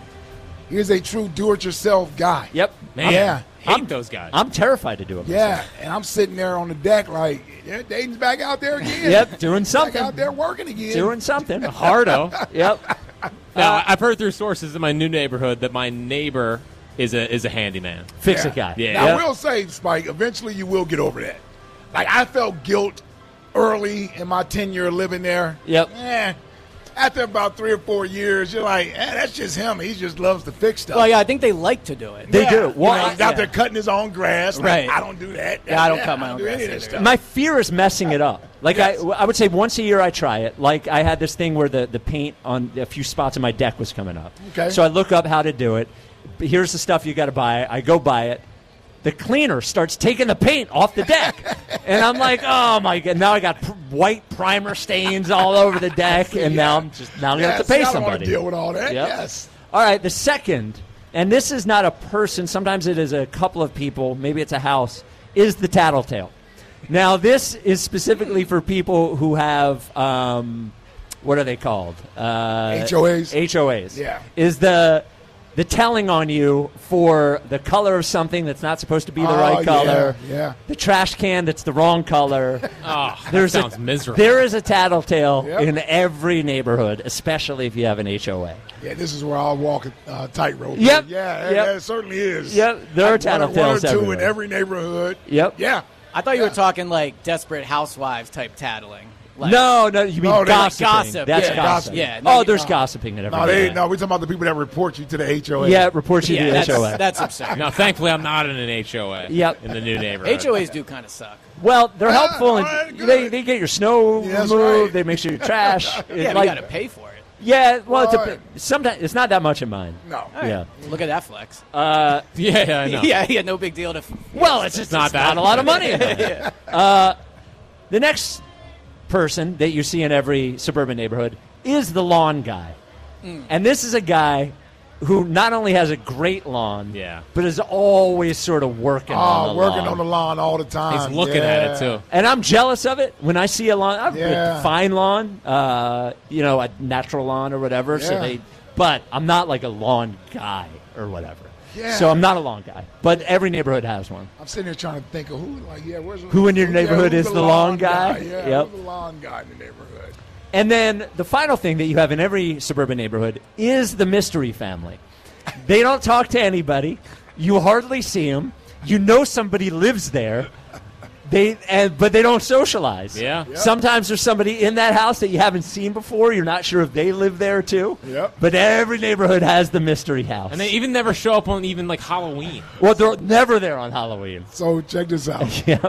he is a true do-it-yourself guy. Yep. Man, Yeah. hate I'm, those guys. I'm terrified to do it Yeah, myself. and I'm sitting there on the deck like, yeah, Dayton's back out there again. Yep, doing Back something. out there working again. Doing something. Hardo. Yep. Now, I've heard through sources in my new neighborhood that my neighbor is a is a handyman. Fix-it guy. Yeah. Now, Yep. I will say, Spike, eventually you will get over that. Like, I felt guilt early in my tenure living there. Yep. Eh, after about three or four years, you're like, eh, that's just him. He just loves to fix stuff. Well, yeah, I think they like to do it. They Yeah. do. You Well, know, he's I- out yeah. there cutting his own grass. Like, Right. I don't do that. Yeah, I don't cut my I own do any grass of this either. stuff. My fear is messing it up. Like Yes. I, I would say once a year I try it. Like I had this thing where the, the paint on a few spots on my deck was coming up. Okay. So I look up how to do it. Here's the stuff you got to buy. I go buy it. The cleaner starts taking the paint off the deck, and I'm like, oh my god! Now I got pr- white primer stains all over the deck, and now I'm just now I'm gonna have to Yes, pay I don't want somebody. to deal with all that. Yep. Yes. All right, the second, and this is not a person, sometimes it is a couple of people, maybe it's a house, is the tattletale. Now, this is specifically for people who have, um, what are they called? Uh, H O As? H O As. Yeah. Is the the telling on you for the color of something that's not supposed to be the Oh, right color. yeah, yeah. The trash can that's the wrong color. Oh, that There's sounds a, miserable. There is a tattletale Yep. in every neighborhood, especially if you have an H O A. Yeah, this is where I'll walk a uh, tightrope. Yep. Yeah, Yep. that certainly is. Yep, there are Like one or- tattletales One or two everywhere. in every neighborhood. Yep. Yeah. I thought you Yeah. were talking like Desperate Housewives type tattling. Like, No, no, you mean No, they- gossiping. Gossip, That's yeah. gossip. Gossip. Yeah, no, oh, you- there's no. gossiping in every No, they, neighborhood. no, we're talking about the people that report you to the H O A. Yeah, report you Yeah, to the that's, H O A. that's absurd. No, thankfully I'm not in an H O A. Yep. In the new neighborhood. H O As do kind of suck. Well, they're Ah, helpful, all and right, good. they, they get your snow Yeah, that's removed. right. They make sure your trash. Yeah, it's but like, you got to pay for it. yeah, well, it's a, Right. bit- sometimes it's not that much of mine. No. Yeah. Look at that flex. Uh, Yeah, yeah, I know. yeah, yeah, no big deal to. well, it's just not not that. not a lot of money. In it. uh, the next person that you see in every suburban neighborhood is the lawn guy, and this is a guy who not only has a great lawn, Yeah. but is always sort of working on Oh, the working lawn. on the lawn all the time. He's looking at it, Yeah. too. And I'm jealous of it when I see a lawn. I've Yeah. a fine lawn, uh, you know, a natural lawn or whatever. So Yeah. they, but I'm not like a lawn guy or whatever. Yeah. So I'm not a lawn guy. But every neighborhood has one. I'm sitting here trying to think of who, like, yeah, where's Who in your yeah, neighborhood who's is the lawn guy? Yeah, Yep. who's the lawn guy in the neighborhood? And then the final thing that you have in every suburban neighborhood is the mystery family. They don't talk to anybody. You hardly see them. You know somebody lives there. They and but they don't socialize. Yeah. Yep. Sometimes there's somebody in that house that you haven't seen before. You're not sure if they live there too. Yep. But every neighborhood has the mystery house. And they even never show up on even like Halloween. well, they're never there on Halloween. So check this out. Yeah.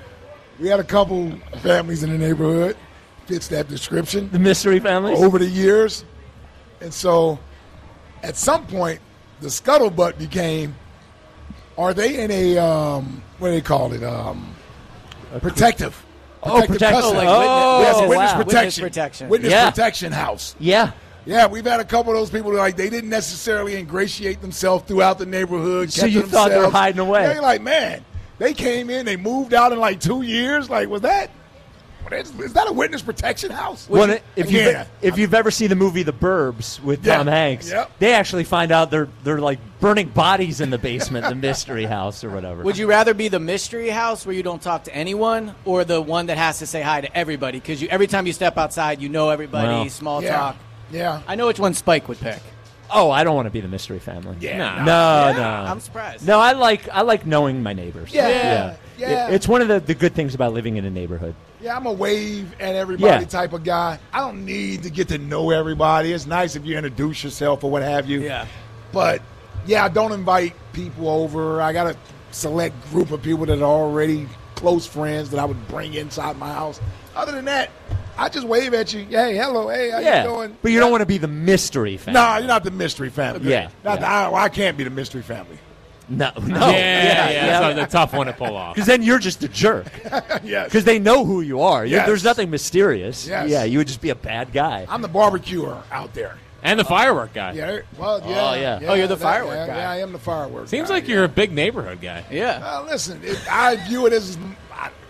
We had a couple families in the neighborhood fits that description The mystery families. over the years, and so at some point the scuttlebutt became: are they in a um, what do they call it? Um, protective. Oh, Protective protective. custody. Oh, Yes, witness wow. protection. Witness protection. Witness Yeah. protection house. Yeah. Yeah, we've had a couple of those people that like they didn't necessarily ingratiate themselves throughout the neighborhood. So kept you to thought they were themselves. hiding away. Yeah, you're like, man, they came in, they moved out in like two years. Like, was that? Is, is that a witness protection house? Well, if you Again, if you've ever seen the movie The Burbs with Yeah. Tom Hanks, Yep. they actually find out they're they're like burning bodies in the basement, the mystery house or whatever. Would you rather be the mystery house where you don't talk to anyone, or the one that has to say hi to everybody? Because you every time you step outside, you know everybody, Well, small yeah, talk. yeah. I know which one Spike would pick. Oh, I don't want to be the mystery family. Yeah, Nah. No, Yeah, no. I'm surprised. No, I like I like knowing my neighbors. Yeah, yeah. It- it's one of the, the good things about living in a neighborhood. Yeah, I'm a wave at everybody Yeah. type of guy. I don't need to get to know everybody. It's nice if you introduce yourself or what have you. Yeah. But yeah, I don't invite people over. I got a select group of people that are already close friends that I would bring inside my house. Other than that, I just wave at you. Hey, hello, hey, how yeah, you doing? but you don't want to be the mystery family. No, you're not the mystery family. Yeah, Not yeah. The, I, well, I can't be the mystery family. No, no. yeah, yeah, yeah. That's a, a tough one to pull off. Because then you're just a jerk. Yes. Because they know who you are. You- Yes. There's nothing mysterious. Yes. Yeah, you would just be a bad guy. I'm the barbecuer out there. And the firework guy. Yeah. Well, yeah. Oh, yeah. Oh, you're the that- firework yeah, guy. Yeah, I am the firework Seems guy, like yeah. you're a big neighborhood guy. Yeah. Well, listen, it, I view it as I,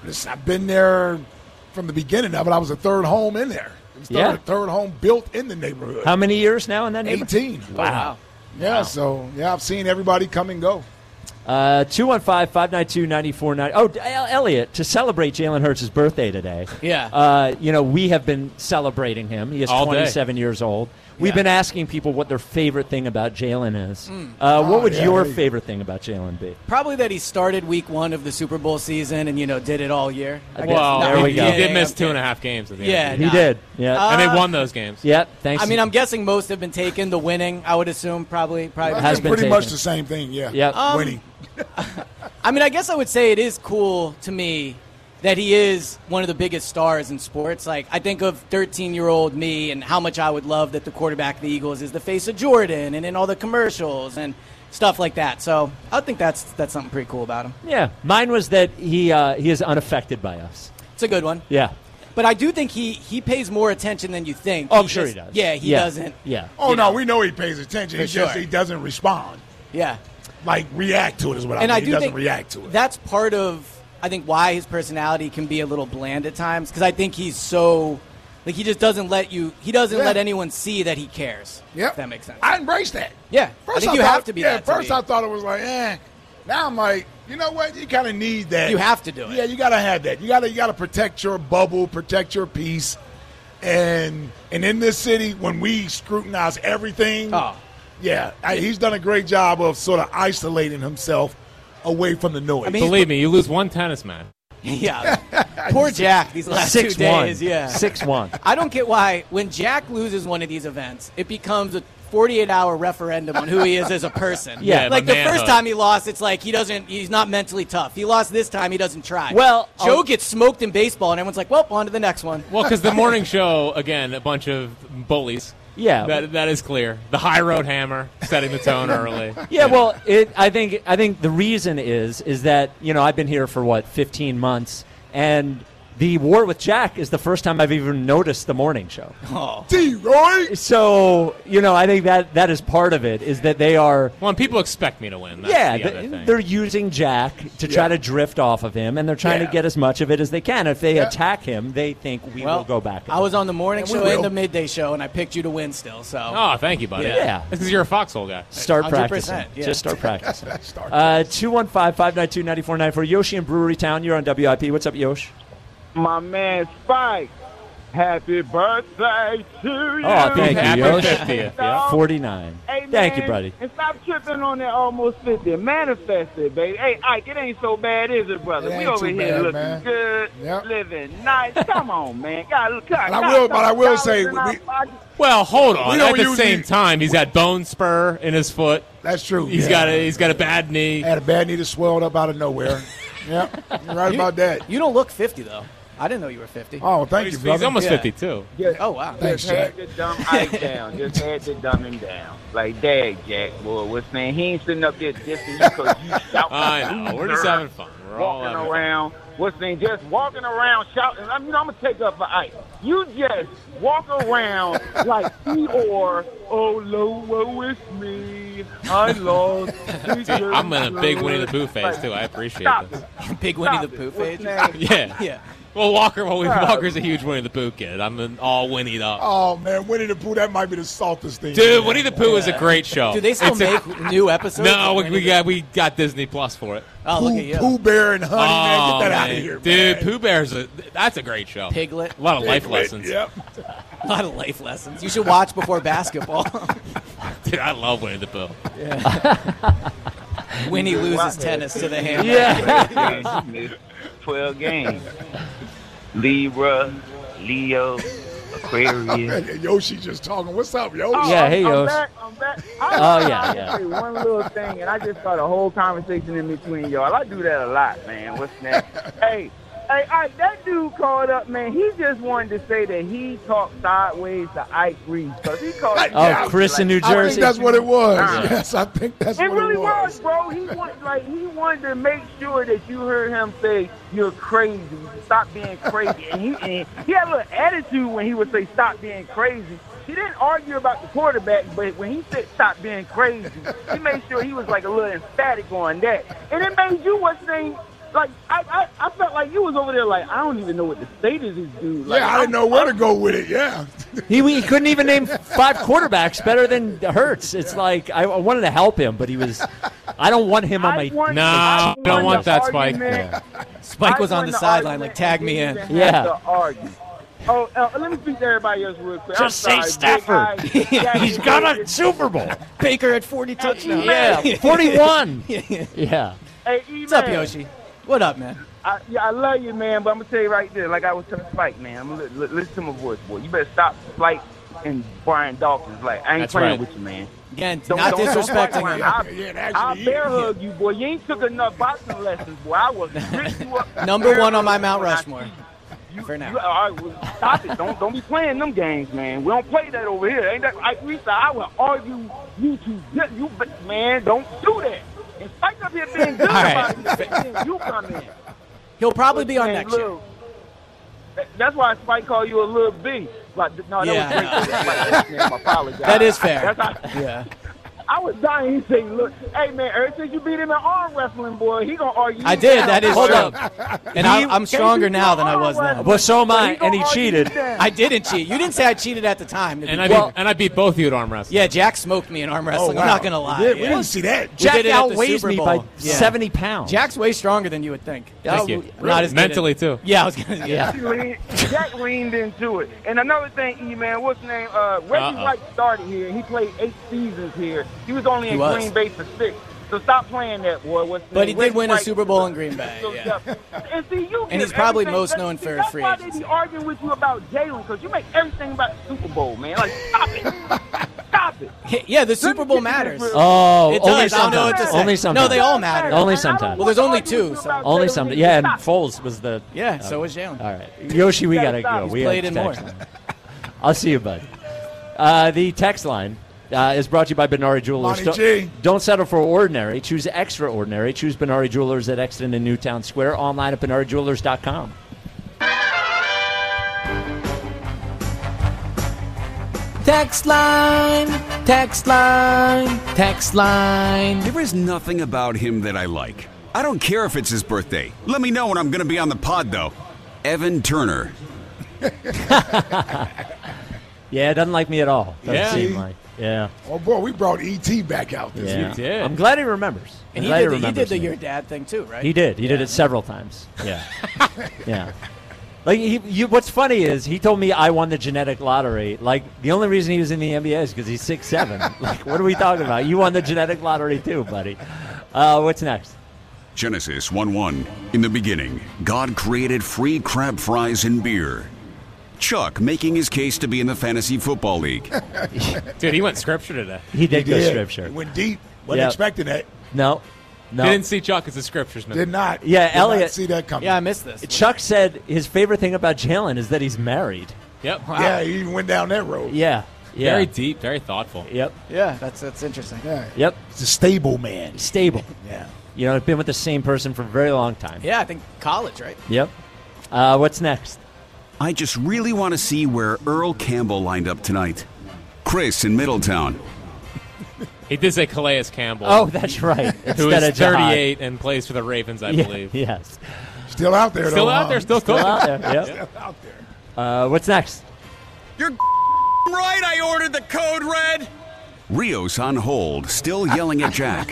Listen, I've been there from the beginning of it. I was a third home in there. It was third, Yeah. third home built in the neighborhood. How many years now in that neighborhood? eighteen. Wow. Yeah, so, yeah, I've seen everybody come and go. Uh, two one five, five nine two, nine four nine zero. Oh, El- Elliot, to celebrate Jalen Hurts' birthday today. Yeah. Uh, you know, we have been celebrating him. He is All day. twenty-seven years old. We've Yeah. been asking people what their favorite thing about Jalen is. Mm. Uh, what Oh, would yeah, your there you go. favorite thing about Jalen be? Probably that he started week one of the Super Bowl season and, you know, did it all year. I guess. Well, No, there I'm we he, go. he kidding, did miss I'm two and a kidding. half games at the Yeah, end. He nah. did. Yeah. Uh, And they won those games. Yep. Thanks. I mean, I'm guessing most have been taken. The winning, I would assume, probably. probably Has It's been pretty taken. much the same thing, yeah. Yep. Um, Winning. I mean, I guess I would say it is cool to me that he is one of the biggest stars in sports. Like, I think of thirteen-year-old me and how much I would love that the quarterback of the Eagles is the face of Jordan and in all the commercials and stuff like that. So I think that's that's something pretty cool about him. Yeah. Mine was that he uh, he is unaffected by us. It's a good one. Yeah. But I do think he, he pays more attention than you think. Oh, I'm He sure just- he does. Yeah, he Yeah. doesn't. Yeah. Oh, You no, know. we know he pays attention. For He just sure. he doesn't respond. Yeah. Like, react to it is what And I I mean. do He doesn't think react to it. that's part of, I think, why his personality can be a little bland at times. Because I think he's so, like, he just doesn't let you, he doesn't Yeah. let anyone see that he cares. Yep. If that makes sense. I embrace that. Yeah. First I think I you thought- have to be Yeah, that. to first be. I thought it was like, eh. Now I'm like, you know what? You kind of need that. You have to do it. Yeah, you got to have that. You got to you got to protect your bubble, protect your peace. And and in this city, when we scrutinize everything, Oh. yeah, I, he's done a great job of sort of isolating himself away from the noise. I mean, Believe me, you lose one tennis match. Yeah. Poor Jack these last Six two one. days. Yeah. Six one. I don't get why when Jack loses one of these events, it becomes a forty-eight hour referendum on who he is as a person. Yeah, like my the first manhood. time he lost, it's like he doesn't, he's not mentally tough. He lost this time, he doesn't try. Well, Joe I'll- gets smoked in baseball, and everyone's like, well, on to the next one. Well, because the morning show, again, a bunch of bullies. Yeah. That, that is clear. The high road hammer setting the tone early. Yeah, well, it, I think I think the reason is is that you know I've been here for what fifteen months, and the War with Jack is the first time I've even noticed the morning show. Oh. D-Roy! So you know, I think that that is part of it. Is that they are Well, and people expect me to win. That's yeah, the other they, thing. they're using Jack to try Yeah. to drift off of him, and they're trying Yeah. to get as much of it as they can. If they Yeah. attack him, they think we Well, will go back. I was on the morning And we show will. and the midday show, and I picked you to win still. So Oh, thank you, buddy. Yeah. Yeah. It's because you're a foxhole guy. Start one hundred practicing. percent, yeah. Just start practicing. Start Uh, two one five, five nine two, nine four nine four. Yoshi in Brewery Town. You're on W I P. What's up, Yosh? My man Spike, happy birthday to you. Oh, thank Happy you, Yosh. fiftieth, yeah. forty-nine. Hey, Thank you, man, buddy. And stop tripping on that almost fifty. Manifest it, baby. Hey, Ike, it ain't so bad, is it, brother? It We ain't over too here bad, looking man. good, Yep. living nice. Come on, man. Got, got, But I will- but I will say, we- Well, hold on. We don't At the usually- same time, he's had bone spur in his foot. That's true. He's yeah. got a he's got a bad knee. Had a bad knee that swelled up out of nowhere. Yep, you're right You- about that. You don't look fifty though. I didn't know you were fifty. Oh, thank He's, you, brother. he's almost Yeah. fifty-two. Just, Oh wow. Thanks, just had Jack. to dumb Ike down. Just had to dumb him down. Like, dad, Jack, boy, what's saying? He ain't sitting up there dissing you because you shout. I know. We're just having fun. We're all walking having fun. around. What's saying? Just walking around shouting. I mean, I'm gonna take up for Ike. You just walk around like Eeyore. Oh, lo, woe is me. I lost. Dude, I'm in a big Winnie the Pooh phase too. I appreciate Stop this. it. Big Winnie Stop the it. Pooh What's phase. name? Yeah. Yeah. Well, Walker, well, Stop. Walker's a huge Winnie the Pooh kid. I'm an all Winnie up. Oh man, Winnie the Pooh, that might be the softest thing. Dude, Winnie the Pooh is a great show. Do they still It's a- make new episodes? No, of we, Winnie we the- got we got Disney Plus for it. Oh, Pooh, look at you. Pooh Bear and Honey, man, get that out of man. here, dude. man. Pooh Bear's a that's a great show. Piglet. A lot of life Piglet, lessons. Yep. A lot of life lessons. You should watch before basketball. Dude, I love Winnie the Pooh. Winnie loses tennis to the hand. Yeah. You missed twelve games. Libra, Leo, Aquarius. And Yoshi just talking. What's up, Yoshi? Yeah, hey, I'm Yosh. back, I'm back. Oh, I, yeah, I yeah. Say one little thing, and I just got a whole conversation in between y'all. I do that a lot, man. What's next? hey, hey, Ike, that dude called up, man. He just wanted to say that he talked sideways to Ike Reese because he called. Oh, him Oh, Chris like, in New I think Jersey. that's what it was. Nah. Yes, I think that's It what really it was. was, bro. He wanted, like, he wanted to make sure that you heard him say you're crazy. Stop being crazy. And he and he had a little attitude when he would say stop being crazy. He didn't argue about the quarterback, but when he said stop being crazy, he made sure he was like a little emphatic on that. And it made you what's saying Like I, I, I felt like you was over there. Like I don't even know what to say to this dude. Like, yeah, I didn't know where to go with it. Yeah. He, he couldn't even name five quarterbacks better than Hurts. It's like I, I wanted to help him, but he was. I don't want him on my. No, I don't want that, Spike. Yeah. Spike was on the sideline, like tag me in. Yeah. Oh, uh, let me speak to everybody else real quick. Just I'm say sorry, Stafford. Big guy. He's got a Super Bowl. Baker at forty touchdowns. Yeah, forty-one. Yeah. Hey, What's up, Yoshi? What up, man? I, yeah, I love you, man, but I'm going to tell you right there, like I was telling Spike, man, I'm gonna li- li- listen to my voice, boy. You better stop Spike and Brian Dawkins. Like, I ain't That's playing right. with you, man. Again, Don't- not don't- don't disrespecting fuck him. around. Yeah, I'll, actually, I'll he- bear hug you, boy. You ain't took enough boxing lessons, boy. I will rip you up. Number one on my Bear Mount hug Rushmore. you. For now. You, all right, well, stop it. Don't don't be playing them games, man. We don't play that over here. Ain't that right, Lisa? I will argue you two. You, man, don't do that. And Spike up here being good All about right. it. Then you come in. He'll probably be on Man, next look, year. that- That's why Spike called you a little B. Like, no, that Yeah, was great. That's right. I apologize. That is fair. That's how, Yeah. I was dying. He said, "Look, hey man, ever since you beat him in arm wrestling, boy, he gonna argue." I did. down. That is Hold true. up. And I, I'm stronger now than I was then. Well, so am But I, he gonna and he argue cheated. you down. I didn't cheat. You didn't say I cheated at the time. did And you? I Well- beat, and I beat both of you at arm wrestling. Yeah, Jack smoked me in arm wrestling. Oh, I'm wow. not gonna lie. We, did, we Yeah. didn't see that. We Jack did it at the outweighs Super me Bowl. by Yeah. seventy pounds. Jack's way stronger than you would think. Thank Oh, you. Not as good Mentally, at- too. Yeah, I was gonna. Yeah. He leaned- Jack leaned into it. And another thing, E man, what's his name? Uh, Reggie Uh-oh. White started here. He played eight seasons here. He was only He in was. Green Bay for six. So stop playing that, boy. What's his But name? he did Reggie win a White- Super Bowl in Green Bay. So, Yeah. And see, you And he's give probably everything- most known for that's free why agency. they be arguing with you about Jalen, because you make everything about the Super Bowl, man. Like, stop it. Stop it. Yeah, the Super Bowl matters. Oh, It only does. I don't know what sometimes. to say. Only sometimes. No, they all matter. Only sometimes. Well, there's only two. So. Only sometimes. Yeah, and Foles was the. Yeah, so was Jalen. All right, Yoshi, we gotta go. He's We played have in more. text line. I'll see you, bud. Uh, the text line uh, is brought to you by Benari Jewelers. Monty Don't, G. don't settle for ordinary. Choose extraordinary. Choose Benari Jewelers at Exton and Newtown Square. Online at benari jewelers dot com. Text line, text line, text line. There is nothing about him that I like. I don't care if it's his birthday. Let me know when I'm going to be on the pod, though. Evan Turner. Yeah, it doesn't like me at all. Doesn't Yeah. seem like. Yeah. Oh, boy, we brought E T back out this Yeah. week. did. I'm glad he remembers. I'm And he glad did, the, he remembers did the me. your dad thing too, right? He did. He did Yeah. it several times. Yeah. Yeah. Like he, you, what's funny is he told me I won the genetic lottery. Like the only reason he was in the N B A is because he's six seven. Like what are we talking about? You won the genetic lottery too, buddy. Uh, what's next? Genesis one one. In the beginning, God created free crab fries and beer. Chuck making his case to be in the Fantasy Football League. Dude, he went scripture today. He did He go did. scripture. He went deep. Wasn't Yep. expecting that. No. No. Didn't see Chuck as a scriptures man. Did not. Yeah, Did Elliot- Not see that coming. Yeah, I missed this. Chuck said his favorite thing about Jalen is that he's married. Yep. Yeah, he even went down that road. Yeah. Yeah. Very deep, very thoughtful. Yep. Yeah, that's that's interesting. Yeah. Yep. He's a stable man. Stable. Yeah. You know, been with the same person for a very long time. Yeah, I think college, right? Yep. Uh, what's next? I just really want to see where Earl Campbell lined up tonight. Chris in Middletown. He did say Calais Campbell. Oh, that's right. Who Instead is of Jihad. thirty-eight and plays for the Ravens, I Yeah, believe. Yes. Still out there, Still though. out huh? there, still Still cooking. out there. Yep. Still out there. Uh, what's next? You're right, I ordered the code red. Rios on hold, still yelling at Jack.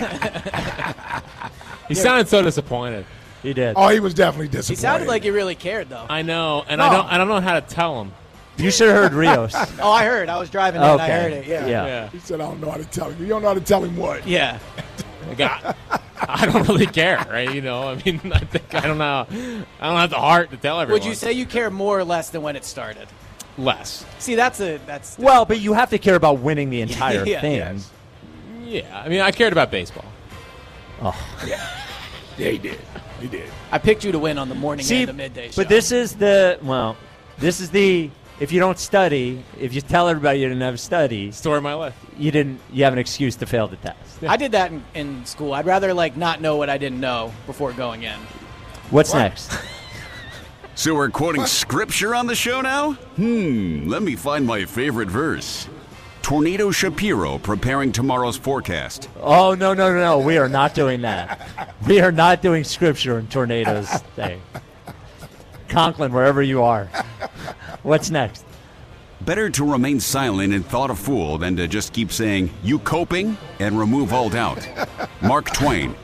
He sounded so disappointed. He did. Oh, he was definitely He disappointed. sounded like he really cared, though. I know, and No. I don't. I don't know how to tell him. You should have heard Rios. Oh, I heard. I was driving in. Okay. I heard it. Yeah. Yeah. Yeah. He said, I don't know how to tell him. You don't know how to tell him what? Yeah. I got. I don't really care, right? You know, I mean, I think I don't know. I don't have the heart to tell everyone. Would you say you care more or less than when it started? less? See, that's a that's. Well, but you have to care about winning the entire Yeah, thing. yes. Yeah, I mean, I cared about baseball. Oh. Yeah, he did. He did. I picked you to win on the morning See, and the midday show. but this is the well, this is the if you don't study, if you tell everybody you didn't have study, Story of my life. you didn't. You have an excuse to fail the test. I did that in, in school. I'd rather like not know what I didn't know before going in. What's next? So we're quoting scripture on the show now? Hmm, let me find my favorite verse. Tornado Shapiro preparing tomorrow's forecast. Oh, no, no, no, no. We are not doing that. We are not doing scripture and tornadoes thing. Conklin, wherever you are. What's next? Better to remain silent and thought a fool than to just keep saying, "You coping?" and remove all doubt. Mark Twain.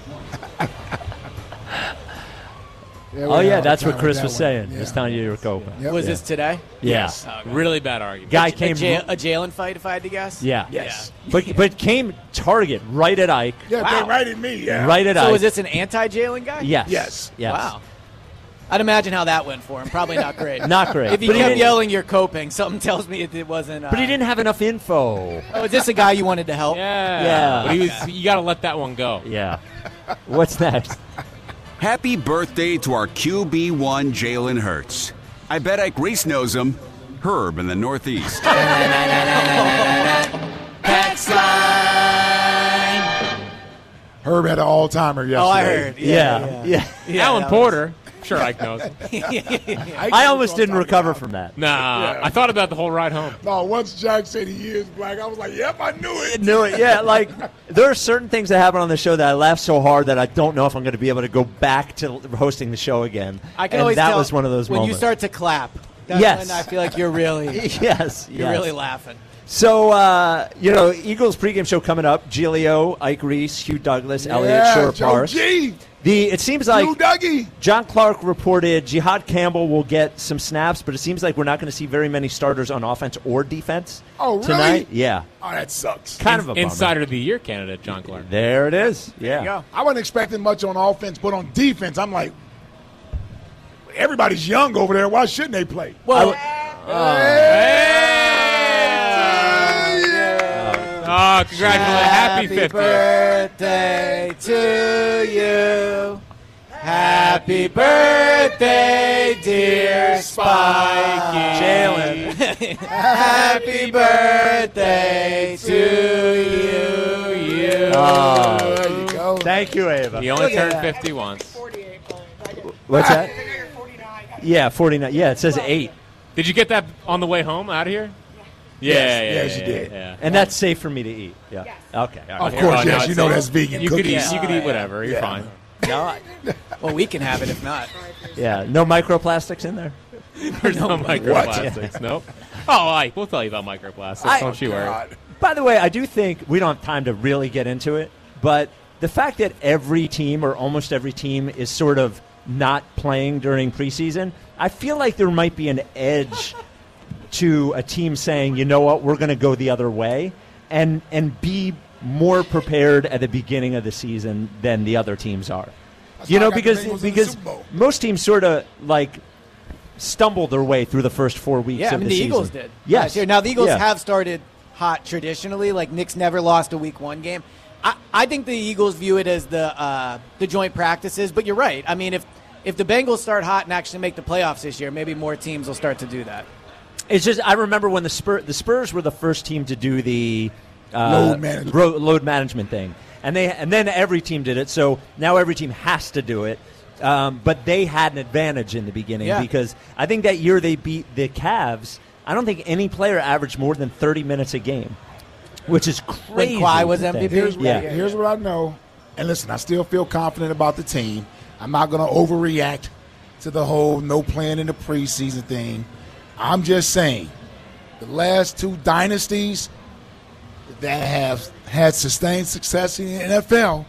Yeah, Oh, we yeah, had that's a what time Chris with was that saying. one. It's Yeah. telling you you're coping. Yep. Was Yeah. this today? Yeah. Yes. Really bad argument. Guy A, came. ja- a Jalen fight, if I had to guess? Yeah. Yes. But but came target right at Ike. Yeah, Wow. they right at me. Yeah. Right at So Ike. was this an anti-Jalen guy? Yes. Yes. Yes. Wow. I'd imagine how that went for him. Probably not great. Not great. If he But he kept didn't- yelling, "You're coping," something tells me it, it wasn't. Uh, But he didn't have enough info. Oh, is this a guy you wanted to help? Yeah. Yeah. But he was, you got to let that one go. Yeah. What's next? Happy birthday to our Q B one Jalen Hurts. I bet Ike Reese knows him. Herb in the Northeast. Text line. Herb had an all-timer yesterday. Oh, I heard. Yeah. Yeah. Yeah, Alan that Porter. Sure, Ike knows. I almost didn't recover from that. Nah, Yeah. I thought about the whole ride home. No, once Jack said he is black, I was like, yep, I knew it. Knew it. Yeah. Like there are certain things that happen on the show that I laugh so hard that I don't know if I'm going to be able to go back to hosting the show again. I can and always that tell was one of those when moments. you start to clap. That's Yes. when I feel like you're really, yes. you're yes. really laughing. So, uh, you know, Eagles pregame show coming up. Giglio, Ike Reese, Hugh Douglas, Elliott Yeah, Shore Joe Parks. G. The It seems like Hugh Dougie. John Clark reported Jihad Campbell will get some snaps, but it seems like we're not going to see very many starters on offense or defense Oh, really? tonight. Yeah. Oh, that sucks. Kind of a bummer. Insider of the Year candidate, John Clark. There it is. Yeah. There you go. I wasn't expecting much on offense, but on defense, I'm like, everybody's young over there. Why shouldn't they play? Well, Oh, congratulations. Happy, happy fiftieth. birthday to you. Happy birthday, dear Spikey. Jalen. Happy birthday to you. you. Oh. There you go. Thank you, Ava. He only Look at turned that. fifty once. What's that? Yeah, forty-nine. Yeah, it says eight. Did you get that on the way home out of here? Yeah, Yes, yeah, yes, yeah, you yeah, did. yeah. And that's safe for me to eat. Yeah. Okay. All Of right. course, Oh, no, yes. You it's know safe. that's vegan You could eat. cookies. You could eat whatever. You're Yeah. fine. No, Well, we can have it if not. yeah, no microplastics in there. There's no microplastics. Nope. Oh, Ike, we'll tell you about microplastics. I- Don't you worry. God. By the way, I do think we don't have time to really get into it, but the fact that every team or almost every team is sort of not playing during preseason, I feel like there might be an edge to a team saying, you know what, we're going to go the other way and and be more prepared at the beginning of the season than the other teams are. That's You why I know, got the because Bengals in the because Super Bowl. most teams sort of like stumble their way through the first four weeks Yeah, I of mean the the season. Eagles did. Yes. last year. Now the Eagles Yeah. have started hot traditionally. Like Nick's never lost a week one game. I, I think the Eagles view it as the uh, the joint practices. But you're right. I mean, if if the Bengals start hot and actually make the playoffs this year, maybe more teams will start to do that. It's just I remember when the Spurs the Spurs were the first team to do the uh, Load management. ro- load management thing, and they and then every team did it. So now every team has to do it. Um, but they had an advantage in the beginning Yeah. because I think that year they beat the Cavs. I don't think any player averaged more than thirty minutes a game, which is crazy. Kawhi was to M V P? think. Here's, Yeah. what, here's what I know. And listen, I still feel confident about the team. I'm not going to overreact to the whole no playing in the preseason thing. I'm just saying the last two dynasties that have had sustained success in the N F L,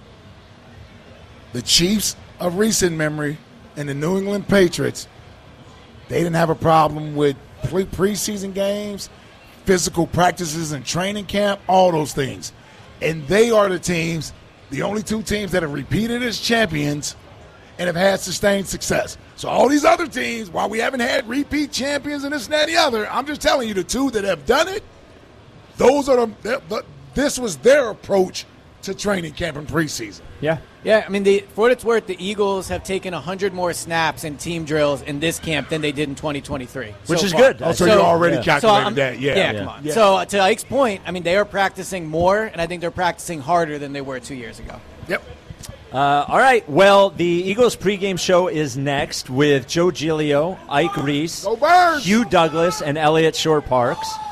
the Chiefs of recent memory and the New England Patriots, they didn't have a problem with pre- preseason games, physical practices and training camp, all those things. And they are the teams, the only two teams that have repeated as champions and have had sustained success. So all these other teams, while we haven't had repeat champions and this and that and the other, I'm just telling you the two that have done it, those are the, the, the this was their approach to training camp and preseason. Yeah. Yeah, I mean, the, for what it's worth, the Eagles have taken one hundred more snaps in team drills in this camp than they did in twenty twenty-three. Which so is far. good. Oh, so, you already yeah. calculated I'm- that, yeah. Yeah, Yeah. come on. Yeah. So uh, to Ike's point, I mean, they are practicing more, and I think they're practicing harder than they were two years ago. Yep. Uh, all right. Well, the Eagles pregame show is next with Joe Giglio, Ike Reese, Go Birds! Hugh Douglas, and Elliott Shore Parks.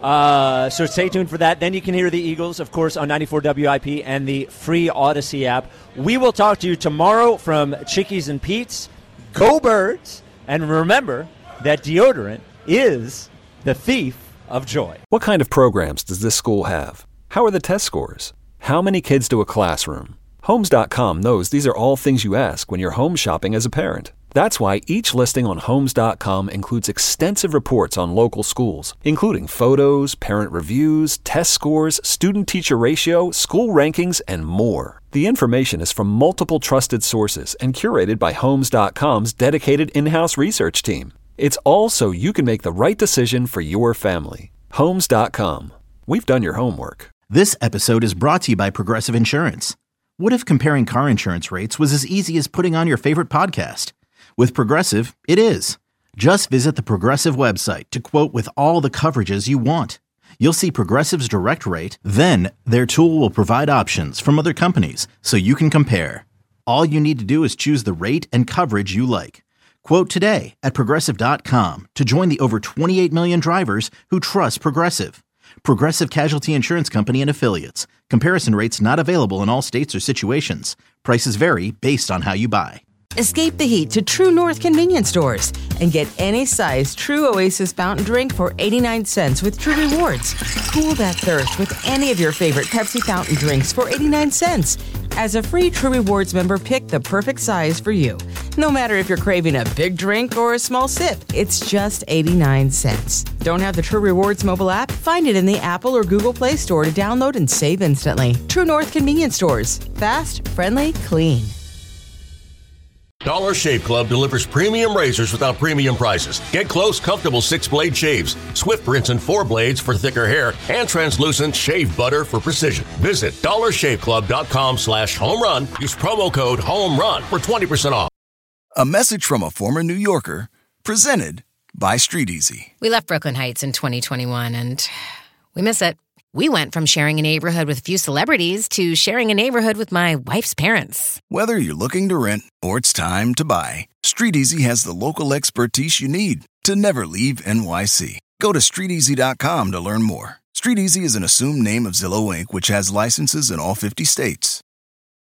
Uh, so stay tuned for that. Then you can hear the Eagles, of course, on ninety-four W I P and the free Odyssey app. We will talk to you tomorrow from Chickies and Pete's. Go Birds! And remember that deodorant is the thief of joy. What kind of programs does this school have? How are the test scores? How many kids do a classroom? Homes dot com knows these are all things you ask when you're home shopping as a parent. That's why each listing on Homes dot com includes extensive reports on local schools, including photos, parent reviews, test scores, student-teacher ratio, school rankings, and more. The information is from multiple trusted sources and curated by Homes dot com's dedicated in-house research team. It's all so you can make the right decision for your family. Homes dot com. We've done your homework. This episode is brought to you by Progressive Insurance. What if comparing car insurance rates was as easy as putting on your favorite podcast? With Progressive, it is. Just visit the Progressive website to quote with all the coverages you want. You'll see Progressive's direct rate, then their tool will provide options from other companies so you can compare. All you need to do is choose the rate and coverage you like. Quote today at Progressive dot com to join the over twenty-eight million drivers who trust Progressive. Progressive Casualty Insurance Company and Affiliates. Comparison rates not available in all states or situations. Prices vary based on how you buy. Escape the heat to True North convenience stores and get any size True Oasis fountain drink for eighty-nine cents with True Rewards. Cool that thirst with any of your favorite Pepsi fountain drinks for eighty-nine cents. As a free True Rewards member, pick the perfect size for you. No matter if you're craving a big drink or a small sip, it's just eighty-nine cents. Don't have the True Rewards mobile app? Find it in the Apple or Google Play Store to download and save instantly. True North convenience stores. Fast, friendly, clean. Dollar Shave Club delivers premium razors without premium prices. Get close, comfortable six-blade shaves, swift rinse and four blades for thicker hair, and translucent shave butter for precision. Visit dollar shave club dot com slash home run. Use promo code HOMERUN for twenty percent off. A message from a former New Yorker, presented by Street Easy. We left Brooklyn Heights in twenty twenty-one, and we miss it. We went from sharing a neighborhood with a few celebrities to sharing a neighborhood with my wife's parents. Whether you're looking to rent or it's time to buy, Street Easy has the local expertise you need to never leave N Y C. Go to street easy dot com to learn more. Street Easy is an assumed name of Zillow Incorporated, which has licenses in all fifty states.